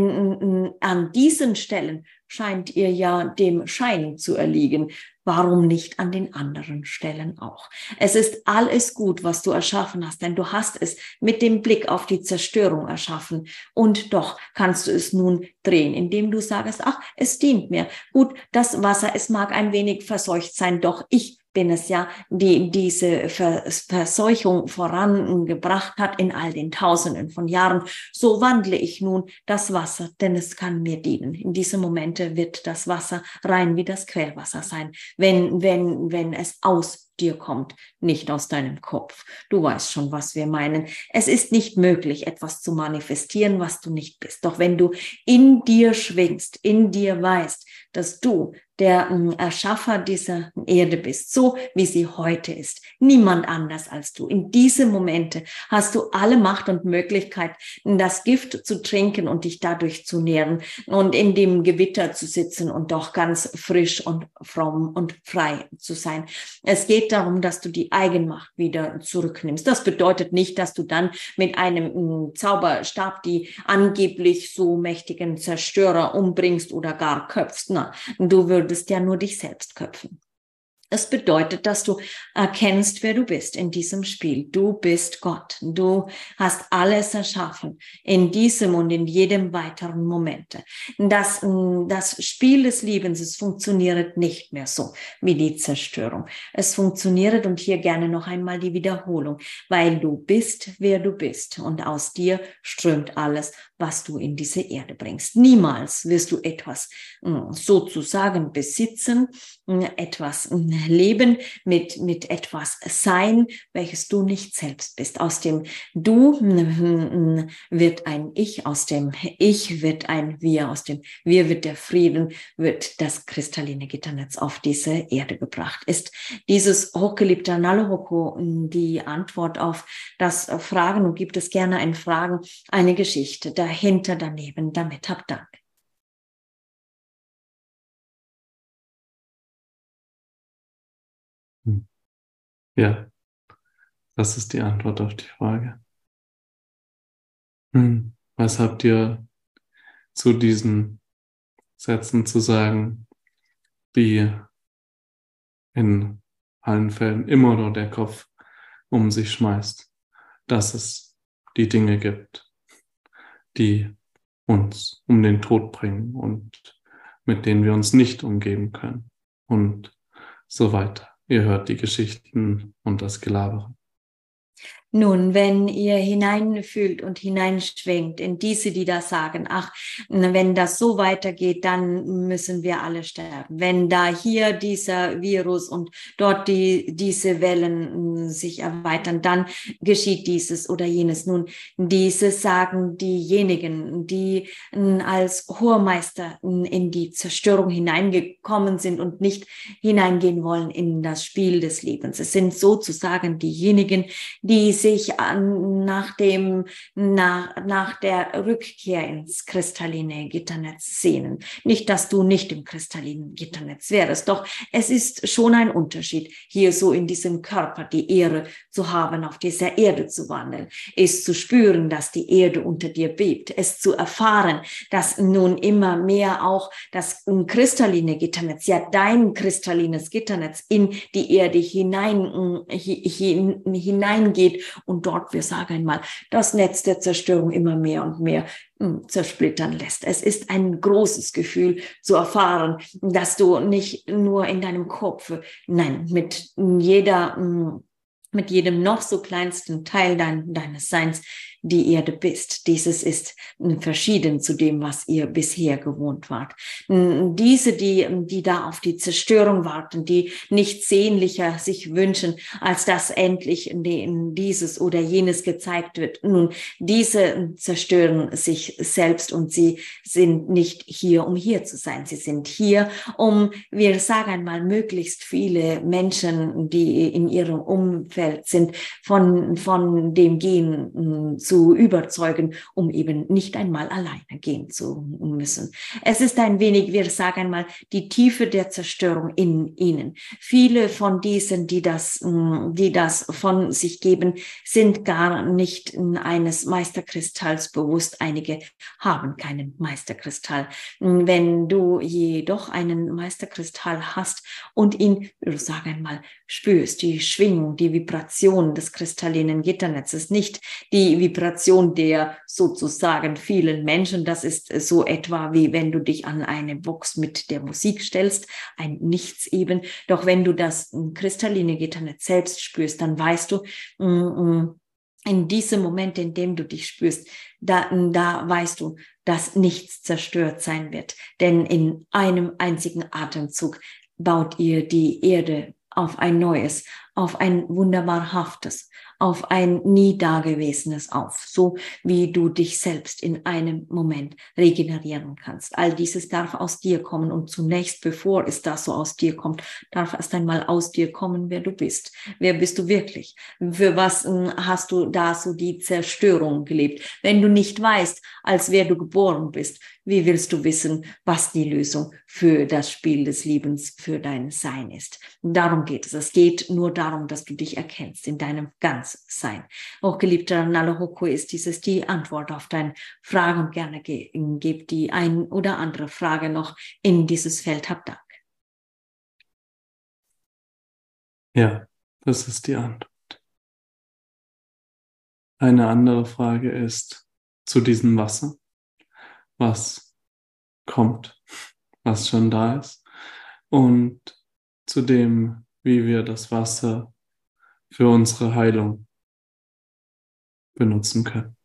an diesen Stellen scheint ihr ja dem Schein zu erliegen. Warum nicht an den anderen Stellen auch? Es ist alles gut, was du erschaffen hast, denn du hast es mit dem Blick auf die Zerstörung erschaffen. Und doch kannst du es nun drehen, indem du sagst, ach, es dient mir. Gut, das Wasser, es mag ein wenig verseucht sein, doch ich bin es ja, die diese Verseuchung vorangebracht hat in all den Tausenden von Jahren. So wandle ich nun das Wasser, denn es kann mir dienen. In diesem Momente wird das Wasser rein wie das Quellwasser sein, wenn, wenn, wenn es aus dir kommt, nicht aus deinem Kopf. Du weißt schon, was wir meinen. Es ist nicht möglich, etwas zu manifestieren, was du nicht bist. Doch wenn du in dir schwingst, in dir weißt, dass du der äh, Erschaffer dieser Erde bist, so wie sie heute ist. Niemand anders als du. In diese Momente hast du alle Macht und Möglichkeit, das Gift zu trinken und dich dadurch zu nähren und in dem Gewitter zu sitzen und doch ganz frisch und fromm und frei zu sein. Es geht darum, dass du die Eigenmacht wieder zurücknimmst. Das bedeutet nicht, dass du dann mit einem äh, Zauberstab die angeblich so mächtigen Zerstörer umbringst oder gar köpfst. Na, du würdest ja nur dich selbst köpfen. Es bedeutet, dass du erkennst, wer du bist in diesem Spiel. Du bist Gott. Du hast alles erschaffen in diesem und in jedem weiteren Moment. Das, das Spiel des Lebens, es funktioniert nicht mehr so wie die Zerstörung. Es funktioniert, und hier gerne noch einmal die Wiederholung, weil du bist, wer du bist, und aus dir strömt alles, was du in diese Erde bringst. Niemals wirst du etwas sozusagen besitzen, etwas leben, mit, mit etwas sein, welches du nicht selbst bist. Aus dem Du wird ein Ich, aus dem Ich wird ein Wir, aus dem Wir wird der Frieden, wird das kristalline Gitternetz auf diese Erde gebracht. Ist dieses hochgeliebte Nalehoko die Antwort auf das Fragen, und gibt es gerne ein Fragen, eine Geschichte dahinter, daneben, damit hab Dank. Ja, das ist die Antwort auf die Frage. Hm. Was habt ihr zu diesen Sätzen zu sagen, die in allen Fällen immer nur der Kopf um sich schmeißt, dass es die Dinge gibt, die uns um den Tod bringen und mit denen wir uns nicht umgeben können und so weiter. Ihr hört die Geschichten und das Gelabere. Nun, wenn ihr hineinfühlt und hineinschwenkt in diese, die da sagen, ach, wenn das so weitergeht, dann müssen wir alle sterben. Wenn da hier dieser Virus und dort die, diese Wellen sich erweitern, dann geschieht dieses oder jenes. Nun, diese sagen diejenigen, die als Hohermeister in die Zerstörung hineingekommen sind und nicht hineingehen wollen in das Spiel des Lebens. Es sind sozusagen diejenigen, die sich an, nach, dem, nach, nach der Rückkehr ins kristalline Gitternetz sehnen. Nicht, dass du nicht im kristallinen Gitternetz wärst, doch es ist schon ein Unterschied, hier so in diesem Körper die Ehre zu haben, auf dieser Erde zu wandeln, es zu spüren, dass die Erde unter dir bebt, es zu erfahren, dass nun immer mehr auch das kristalline Gitternetz, ja dein kristallines Gitternetz in die Erde hinein, hin, hineingeht, und dort, wir sagen einmal, das Netz der Zerstörung immer mehr und mehr mh, zersplittern lässt. Es ist ein großes Gefühl zu erfahren, dass du nicht nur in deinem Kopf, nein, mit jeder, mh, mit jedem noch so kleinsten Teil dein, deines Seins die Erde bist. Dieses ist verschieden zu dem, was ihr bisher gewohnt wart. Diese, die, die da auf die Zerstörung warten, die nichts sehnlicher sich wünschen, als dass endlich dieses oder jenes gezeigt wird. Nun, diese zerstören sich selbst und sie sind nicht hier, um hier zu sein. Sie sind hier, um, wir sagen einmal, möglichst viele Menschen, die in ihrem Umfeld sind, von, von dem Gehen zu zu überzeugen, um eben nicht einmal alleine gehen zu müssen. Es ist ein wenig, wir sagen einmal, die Tiefe der Zerstörung in ihnen. Viele von diesen, die das, die das von sich geben, sind gar nicht eines Meisterkristalls bewusst. Einige haben keinen Meisterkristall. Wenn du jedoch einen Meisterkristall hast und ihn, ich sage einmal, spürst, die Schwingung, die Vibration des kristallinen Gitternetzes, nicht die Vibration der sozusagen vielen Menschen. Das ist so etwa wie wenn du dich an eine Box mit der Musik stellst, ein Nichts eben. Doch wenn du das kristalline Gitternetz selbst spürst, dann weißt du, in diesem Moment, in dem du dich spürst, da, da weißt du, dass nichts zerstört sein wird. Denn in einem einzigen Atemzug baut ihr die Erde auf ein neues, auf ein wunderbarhaftes, auf ein nie dagewesenes auf, so wie du dich selbst in einem Moment regenerieren kannst. All dieses darf aus dir kommen, und zunächst, bevor es da so aus dir kommt, darf erst einmal aus dir kommen, wer du bist. Wer bist du wirklich? Für was äh, hast du da so die Zerstörung gelebt? Wenn du nicht weißt, als wer du geboren bist, wie willst du wissen, was die Lösung für das Spiel des Lebens, für dein Sein ist? Darum geht es. Es geht nur darum, dass du dich erkennst in deinem Ganzsein. Hochgeliebter Nalehoko, ist dieses die Antwort auf deine Frage, und gerne ge gib die ein oder andere Frage noch in dieses Feld. Hab Dank. Ja, das ist die Antwort. Eine andere Frage ist zu diesem Wasser, was kommt, was schon da ist, und zu dem, wie wir das Wasser für unsere Heilung benutzen können.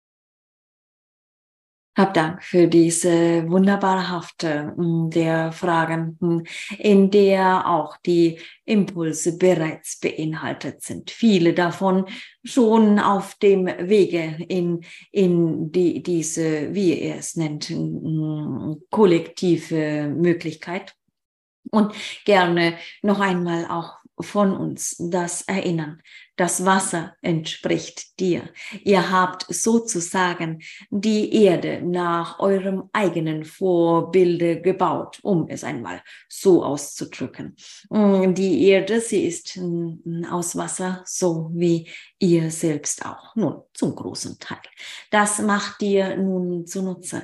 Hab Dank für diese wunderbarhafte mh, der Fragen, mh, in der auch die Impulse bereits beinhaltet sind. Viele davon schon auf dem Wege in, in die, diese, wie er es nennt, mh, kollektive Möglichkeit. Und gerne noch einmal auch von uns das erinnern. Das Wasser entspricht dir. Ihr habt sozusagen die Erde nach eurem eigenen Vorbilde gebaut, um es einmal so auszudrücken. Die Erde, sie ist aus Wasser, so wie ihr selbst auch. Nun, zum großen Teil. Das macht dir nun zunutze.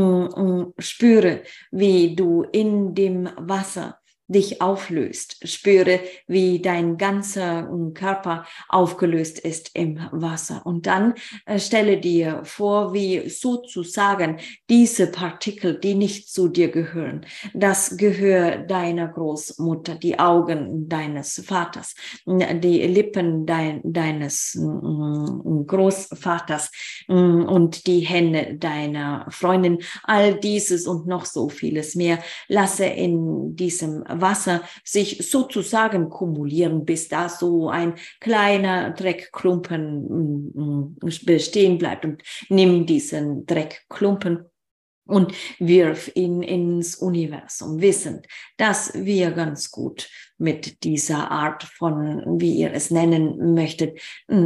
Spüre, wie du in dem Wasser dich auflöst. Spüre, wie dein ganzer Körper aufgelöst ist im Wasser. Und dann äh, stelle dir vor, wie sozusagen diese Partikel, die nicht zu dir gehören, das Gehör deiner Großmutter, die Augen deines Vaters, die Lippen dein, deines mm, Großvaters mm, und die Hände deiner Freundin, all dieses und noch so vieles mehr, lasse in diesem Wasser sich sozusagen kumulieren, bis da so ein kleiner Dreckklumpen bestehen bleibt, und nimm diesen Dreckklumpen und wirf ihn ins Universum, wissend, dass wir ganz gut mit dieser Art von, wie ihr es nennen möchtet,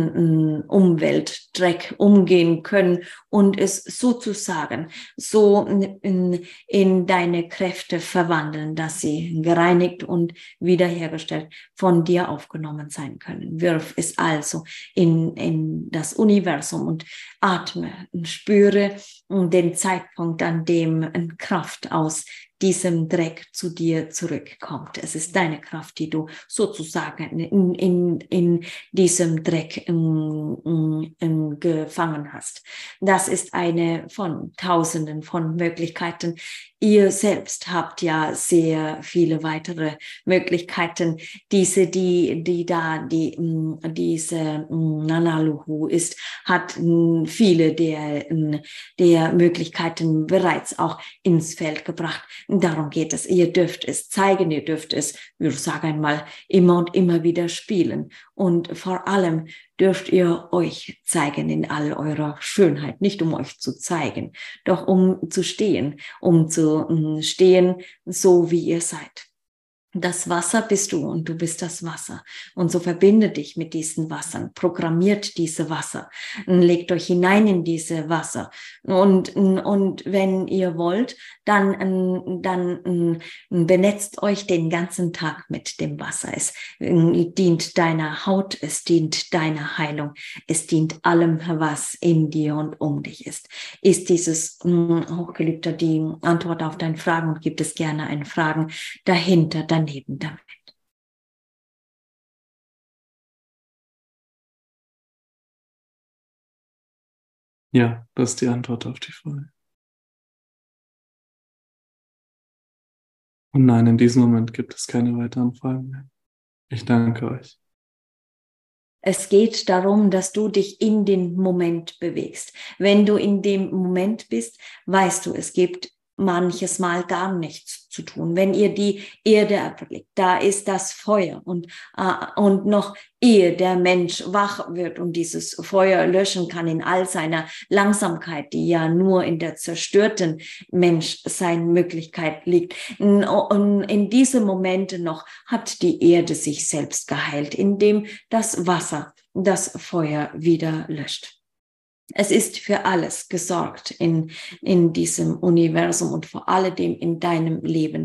Umweltdreck umgehen können und es sozusagen so in, in deine Kräfte verwandeln, dass sie gereinigt und wiederhergestellt von dir aufgenommen sein können. Wirf es also in, in das Universum und atme und spüre den Zeitpunkt, an dem Kraft aus diesem Dreck zu dir zurückkommt. Es ist deine Kraft, die du sozusagen in, in, in diesem Dreck in, in, in gefangen hast. Das ist eine von Tausenden von Möglichkeiten. Ihr selbst habt ja sehr viele weitere Möglichkeiten. Diese, die, die da, die, diese Nanaluhu ist, hat viele der, der Möglichkeiten bereits auch ins Feld gebracht. Darum geht es. Ihr dürft es zeigen, ihr dürft es, ich sage einmal, immer und immer wieder spielen. Und vor allem dürft ihr euch zeigen in all eurer Schönheit. Nicht um euch zu zeigen, doch um zu stehen, um zu stehen, so wie ihr seid. Das Wasser bist du und du bist das Wasser. Und so verbindet dich mit diesen Wassern, programmiert diese Wasser, legt euch hinein in diese Wasser. Und, und wenn ihr wollt, dann, dann benetzt euch den ganzen Tag mit dem Wasser. Es dient deiner Haut, es dient deiner Heilung, es dient allem, was in dir und um dich ist. Ist dieses, Hochgeliebter, die Antwort auf deine Fragen, und gibt es gerne eine Fragen dahinter, dann daneben damit. Ja, das ist die Antwort auf die Frage. Und nein, in diesem Moment gibt es keine weiteren Fragen mehr. Ich danke euch. Es geht darum, dass du dich in den Moment bewegst. Wenn du in dem Moment bist, weißt du, es gibt manches Mal gar nichts zu tun. Wenn ihr die Erde erblickt, da ist das Feuer, und, äh, und noch ehe der Mensch wach wird und dieses Feuer löschen kann in all seiner Langsamkeit, die ja nur in der zerstörten Menschsein-Möglichkeit liegt. Und in diesem Momente noch hat die Erde sich selbst geheilt, indem das Wasser das Feuer wieder löscht. Es ist für alles gesorgt in, in diesem Universum und vor alledem in deinem Leben.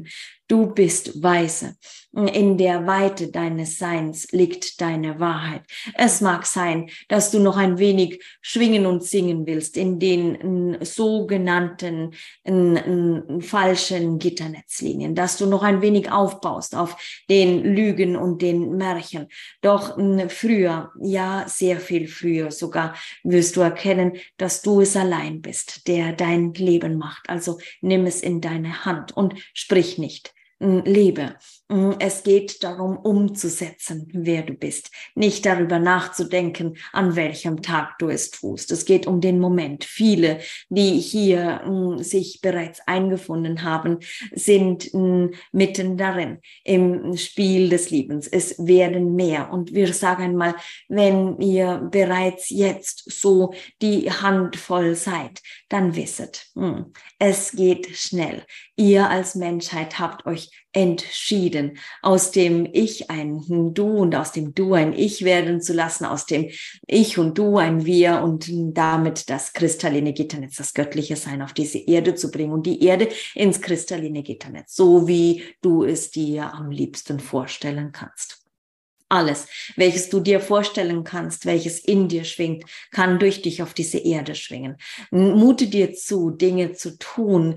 Du bist weise. In der Weite deines Seins liegt deine Wahrheit. Es mag sein, dass du noch ein wenig schwingen und singen willst in den n, sogenannten n, n, falschen Gitternetzlinien, dass du noch ein wenig aufbaust auf den Lügen und den Märchen. Doch n, früher, ja, sehr viel früher sogar, wirst du erkennen, dass du es allein bist, der dein Leben macht. Also nimm es in deine Hand und sprich nicht. Lebe. Es geht darum, umzusetzen, wer du bist. Nicht darüber nachzudenken, an welchem Tag du es tust. Es geht um den Moment. Viele, die hier mh, sich bereits eingefunden haben, sind mh, mitten darin, im Spiel des Lebens. Es werden mehr. Und wir sagen einmal, wenn ihr bereits jetzt so die Hand voll seid, dann wisset, mh, es geht schnell. Ihr als Menschheit habt euch entschieden, aus dem Ich ein Du und aus dem Du ein Ich werden zu lassen, aus dem Ich und Du ein Wir und damit das kristalline Gitternetz, das göttliche Sein auf diese Erde zu bringen und die Erde ins kristalline Gitternetz, so wie du es dir am liebsten vorstellen kannst. Alles, welches du dir vorstellen kannst, welches in dir schwingt, kann durch dich auf diese Erde schwingen. Mute dir zu, Dinge zu tun,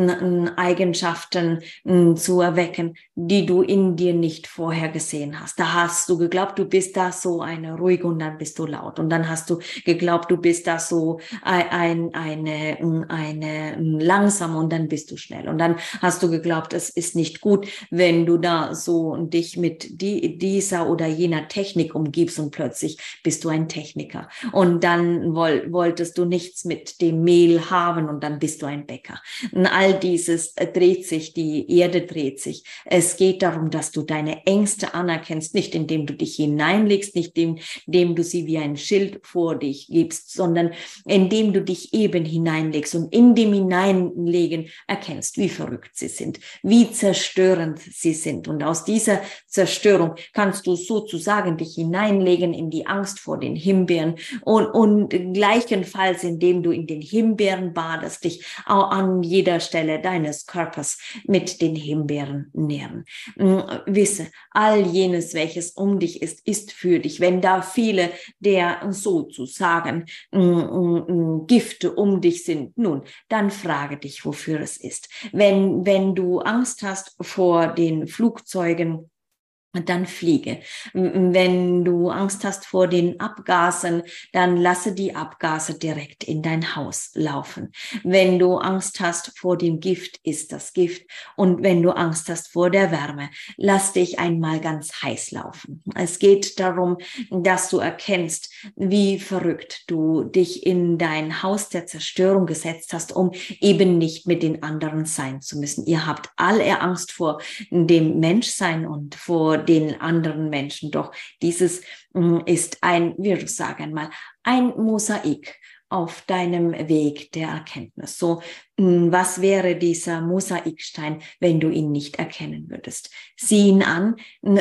Eigenschaften zu erwecken, die du in dir nicht vorher gesehen hast. Da hast du geglaubt, du bist da so eine ruhige und dann bist du laut. Und dann hast du geglaubt, du bist da so ein, eine, eine langsame und dann bist du schnell. Und dann hast du geglaubt, es ist nicht gut, wenn du da so dich mit die, dieser oder jener Technik umgibst und plötzlich bist du ein Techniker. Und dann woll, wolltest du nichts mit dem Mehl haben und dann bist du ein Bäcker. Und all dieses dreht sich, die Erde dreht sich. Es geht darum, dass du deine Ängste anerkennst, nicht indem du dich hineinlegst, nicht indem, indem du sie wie ein Schild vor dich gibst, sondern indem du dich eben hineinlegst und in dem Hineinlegen erkennst, wie verrückt sie sind, wie zerstörend sie sind. Und aus dieser Zerstörung kannst du sozusagen dich hineinlegen in die Angst vor den Himbeeren und, und gleichenfalls, indem du in den Himbeeren badest, dich auch an jeder Stelle deines Körpers mit den Himbeeren nähren. Wisse, all jenes, welches um dich ist, ist für dich. Wenn da viele der sozusagen Gifte um dich sind, nun, dann frage dich, wofür es ist. Wenn, wenn du Angst hast vor den Flugzeugen, dann fliege. Wenn du Angst hast vor den Abgasen, dann lasse die Abgase direkt in dein Haus laufen. Wenn du Angst hast vor dem Gift, isst das Gift. Und wenn du Angst hast vor der Wärme, lass dich einmal ganz heiß laufen. Es geht darum, dass du erkennst, wie verrückt du dich in dein Haus der Zerstörung gesetzt hast, um eben nicht mit den anderen sein zu müssen. Ihr habt alle Angst vor dem Menschsein und vor den anderen Menschen. Doch dieses ist ein, wir sagen einmal, ein Mosaik auf deinem Weg der Erkenntnis. So, was wäre dieser Mosaikstein, wenn du ihn nicht erkennen würdest? Sieh ihn an,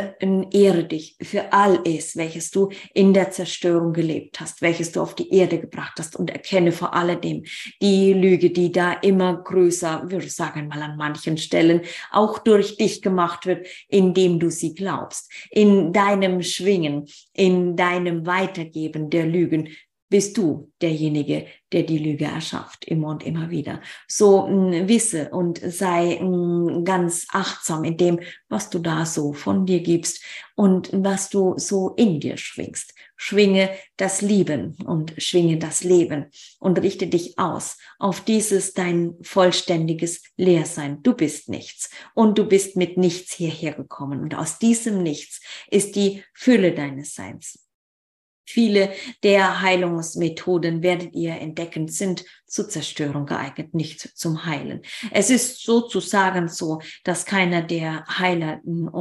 ehre dich für alles, welches du in der Zerstörung gelebt hast, welches du auf die Erde gebracht hast und erkenne vor alledem die Lüge, die da immer größer, wir sagen mal an manchen Stellen, auch durch dich gemacht wird, indem du sie glaubst. In deinem Schwingen, in deinem Weitergeben der Lügen bist du derjenige, der die Lüge erschafft, immer und immer wieder. So mh, wisse und sei mh, ganz achtsam in dem, was du da so von dir gibst und was du so in dir schwingst. Schwinge das Lieben und schwinge das Leben und richte dich aus auf dieses dein vollständiges Leersein. Du bist nichts und du bist mit nichts hierher gekommen und aus diesem Nichts ist die Fülle deines Seins. Viele der Heilungsmethoden, werdet ihr entdecken, sind zur Zerstörung geeignet, nicht zum Heilen. Es ist sozusagen so, dass keiner der Heiler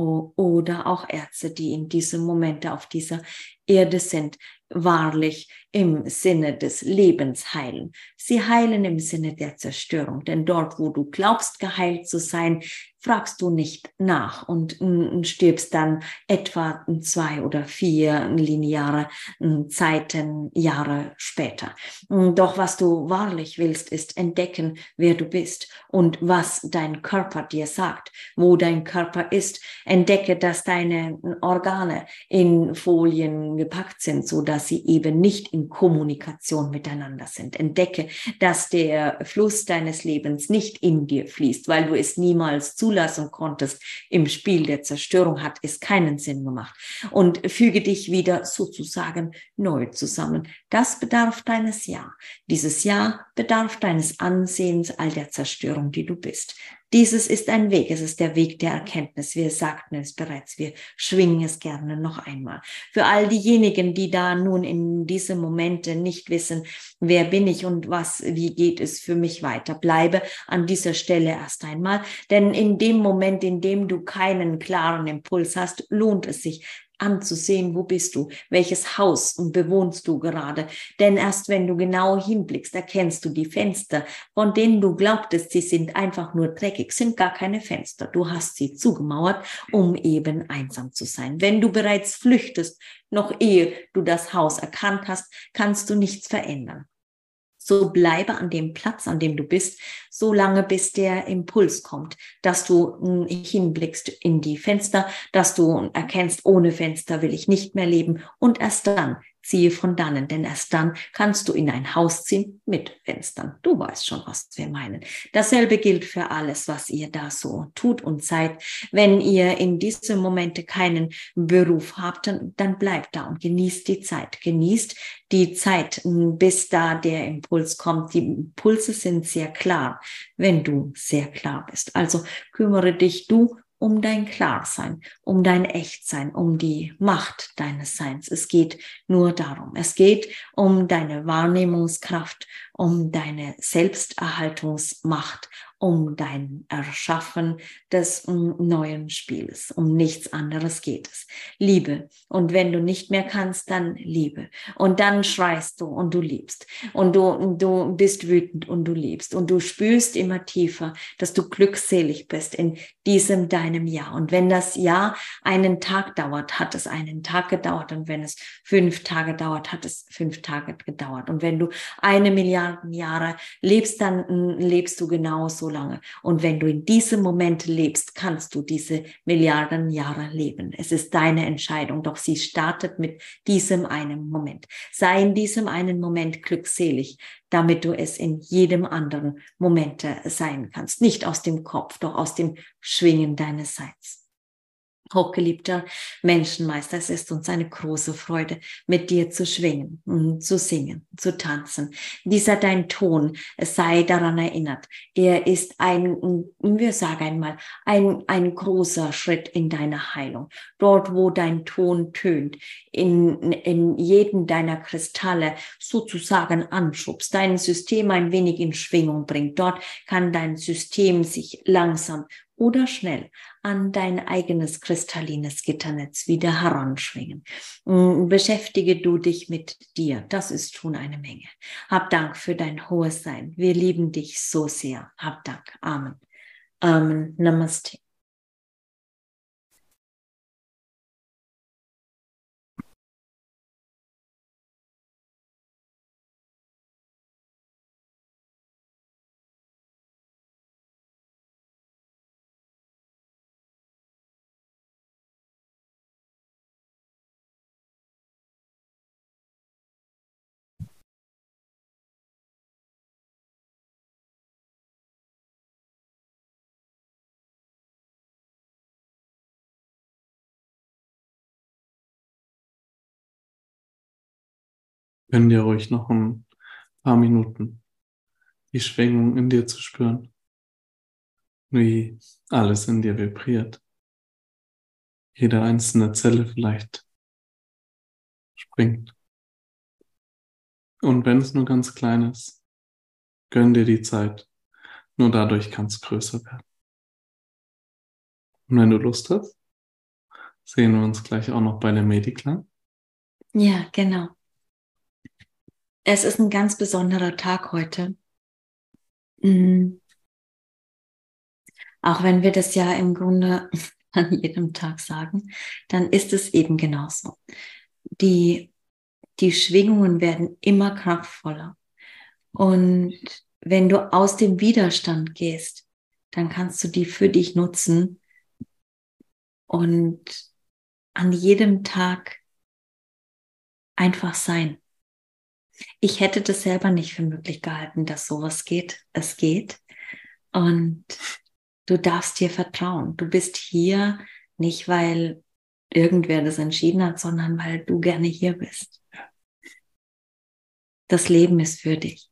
oder auch Ärzte, die in diesem Moment auf dieser Erde sind, wahrlich im Sinne des Lebens heilen. Sie heilen im Sinne der Zerstörung, denn dort, wo du glaubst, geheilt zu sein, fragst du nicht nach und mm, stirbst dann etwa zwei oder vier lineare mm, Zeiten, Jahre später. Mm, Doch was du wahrlich willst, ist entdecken, wer du bist und was dein Körper dir sagt, wo dein Körper ist. Entdecke, dass deine Organe in Folien gepackt sind, so dass sie eben nicht in Kommunikation miteinander sind. Entdecke, dass der Fluss deines Lebens nicht in dir fließt, weil du es niemals zulassen konntest. Im Spiel der Zerstörung hat es keinen Sinn gemacht. Und füge dich wieder sozusagen neu zusammen. Das bedarf deines Ja. Dieses Ja bedarf deines Ansehens all der Zerstörung, die du bist. Dieses ist ein Weg, es ist der Weg der Erkenntnis. Wir sagten es bereits, wir schwingen es gerne noch einmal. Für all diejenigen, die da nun in diese Momente nicht wissen, wer bin ich und was, wie geht es für mich weiter, bleibe an dieser Stelle erst einmal, denn in dem Moment, in dem du keinen klaren Impuls hast, lohnt es sich, anzusehen, wo bist du, welches Haus bewohnst du gerade, denn erst wenn du genau hinblickst, erkennst du die Fenster, von denen du glaubtest, sie sind einfach nur dreckig, sind gar keine Fenster, du hast sie zugemauert, um eben einsam zu sein. Wenn du bereits flüchtest, noch ehe du das Haus erkannt hast, kannst du nichts verändern. So bleibe an dem Platz, an dem du bist, so lange bis der Impuls kommt, dass du hinblickst in die Fenster, dass du erkennst, ohne Fenster will ich nicht mehr leben und erst dann ziehe von dannen, denn erst dann kannst du in ein Haus ziehen mit Fenstern. Du weißt schon, was wir meinen. Dasselbe gilt für alles, was ihr da so tut und seid. Wenn ihr in diesen Momente keinen Beruf habt, dann, dann bleibt da und genießt die Zeit. Genießt die Zeit, bis da der Impuls kommt. Die Impulse sind sehr klar, wenn du sehr klar bist. Also kümmere dich du um dein Klarsein, um dein Echtsein, um die Macht deines Seins. Es geht nur darum. Es geht um deine Wahrnehmungskraft, um deine Selbsterhaltungsmacht, um dein Erschaffen des neuen Spiels. Um nichts anderes geht es. Liebe. Und wenn du nicht mehr kannst, dann Liebe. Und dann schreist du und du liebst. Und du, du bist wütend und du liebst. Und du spürst immer tiefer, dass du glückselig bist in diesem deinem Jahr. Und wenn das Jahr einen Tag dauert, hat es einen Tag gedauert. Und wenn es fünf Tage dauert, hat es fünf Tage gedauert. Und wenn du eine Milliarde Jahre lebst, dann lebst du genau so lange. Und wenn du in diesem Moment lebst, kannst du diese Milliarden Jahre leben. Es ist deine Entscheidung, doch sie startet mit diesem einen Moment. Sei in diesem einen Moment glückselig, damit du es in jedem anderen Moment sein kannst. Nicht aus dem Kopf, doch aus dem Schwingen deines Seins. Hochgeliebter Menschenmeister, es ist uns eine große Freude, mit dir zu schwingen, zu singen, zu tanzen. Dieser dein Ton, sei daran erinnert. Er ist ein, wir sagen einmal, ein, ein großer Schritt in deine Heilung. Dort, wo dein Ton tönt, in, in jeden deiner Kristalle sozusagen anschubst, dein System ein wenig in Schwingung bringt. Dort kann dein System sich langsam oder schnell an dein eigenes kristallines Gitternetz wieder heranschwingen. Beschäftige du dich mit dir. Das ist schon eine Menge. Hab Dank für dein hohes Sein. Wir lieben dich so sehr. Hab Dank. Amen. Amen. Namaste. Gönn dir ruhig noch ein paar Minuten, die Schwingung in dir zu spüren, wie alles in dir vibriert. Jede einzelne Zelle vielleicht springt. Und wenn es nur ganz klein ist, gönn dir die Zeit. Nur dadurch kann es größer werden. Und wenn du Lust hast, sehen wir uns gleich auch noch bei der Mediklang. Ja, genau. Es ist ein ganz besonderer Tag heute. auch wenn wir das ja im Grunde an jedem Tag sagen, dann ist es eben genauso. Die, die Schwingungen werden immer kraftvoller. Und wenn du aus dem Widerstand gehst, dann kannst du die für dich nutzen und an jedem Tag einfach sein. Ich hätte das selber nicht für möglich gehalten, dass sowas geht. Es geht. Und du darfst dir vertrauen. Du bist hier nicht, weil irgendwer das entschieden hat, sondern weil du gerne hier bist. Das Leben ist für dich.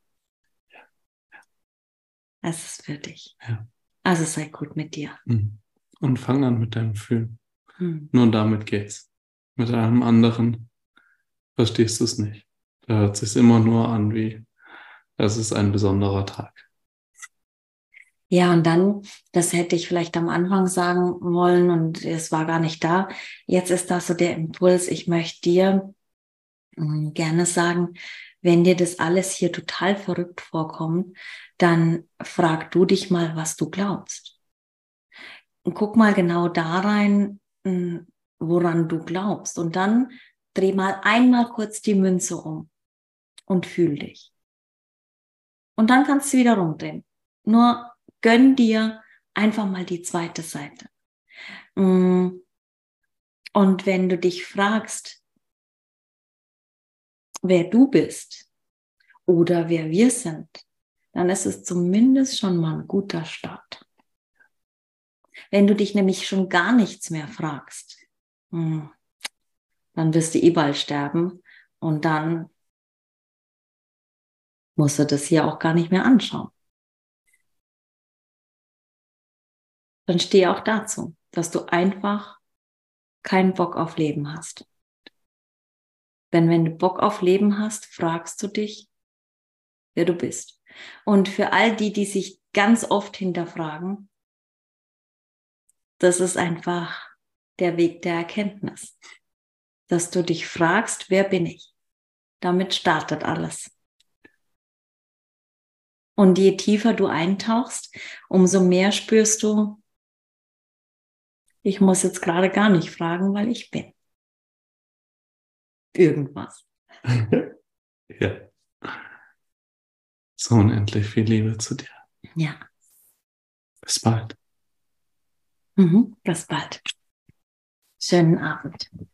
Es ist für dich. Ja. Also sei gut mit dir. Und fang an mit deinem Fühlen. Hm. Nur damit geht's. Mit einem anderen verstehst du es nicht. Da hört es sich immer nur an wie, es ist ein besonderer Tag. Ja, und dann, das hätte ich vielleicht am Anfang sagen wollen und es war gar nicht da. Jetzt ist da so der Impuls, ich möchte dir mh, gerne sagen, wenn dir das alles hier total verrückt vorkommt, dann frag du dich mal, was du glaubst. Und guck mal genau da rein, mh, woran du glaubst. Und dann dreh mal einmal kurz die Münze um und fühl dich. Und dann kannst du wieder rumdrehen. Nur gönn dir einfach mal die zweite Seite. Und wenn du dich fragst, wer du bist oder wer wir sind, dann ist es zumindest schon mal ein guter Start. Wenn du dich nämlich schon gar nichts mehr fragst, dann wirst du eh bald sterben und dann musst du das hier auch gar nicht mehr anschauen. Dann stehe auch dazu, dass du einfach keinen Bock auf Leben hast. Denn wenn du Bock auf Leben hast, fragst du dich, wer du bist. Und für all die, die sich ganz oft hinterfragen, das ist einfach der Weg der Erkenntnis. Dass du dich fragst, wer bin ich? Damit startet alles. Und je tiefer du eintauchst, umso mehr spürst du, ich muss jetzt gerade gar nicht fragen, weil ich bin. Irgendwas. Ja. So unendlich viel Liebe zu dir. Ja. Bis bald. Mhm, bis bald. Schönen Abend.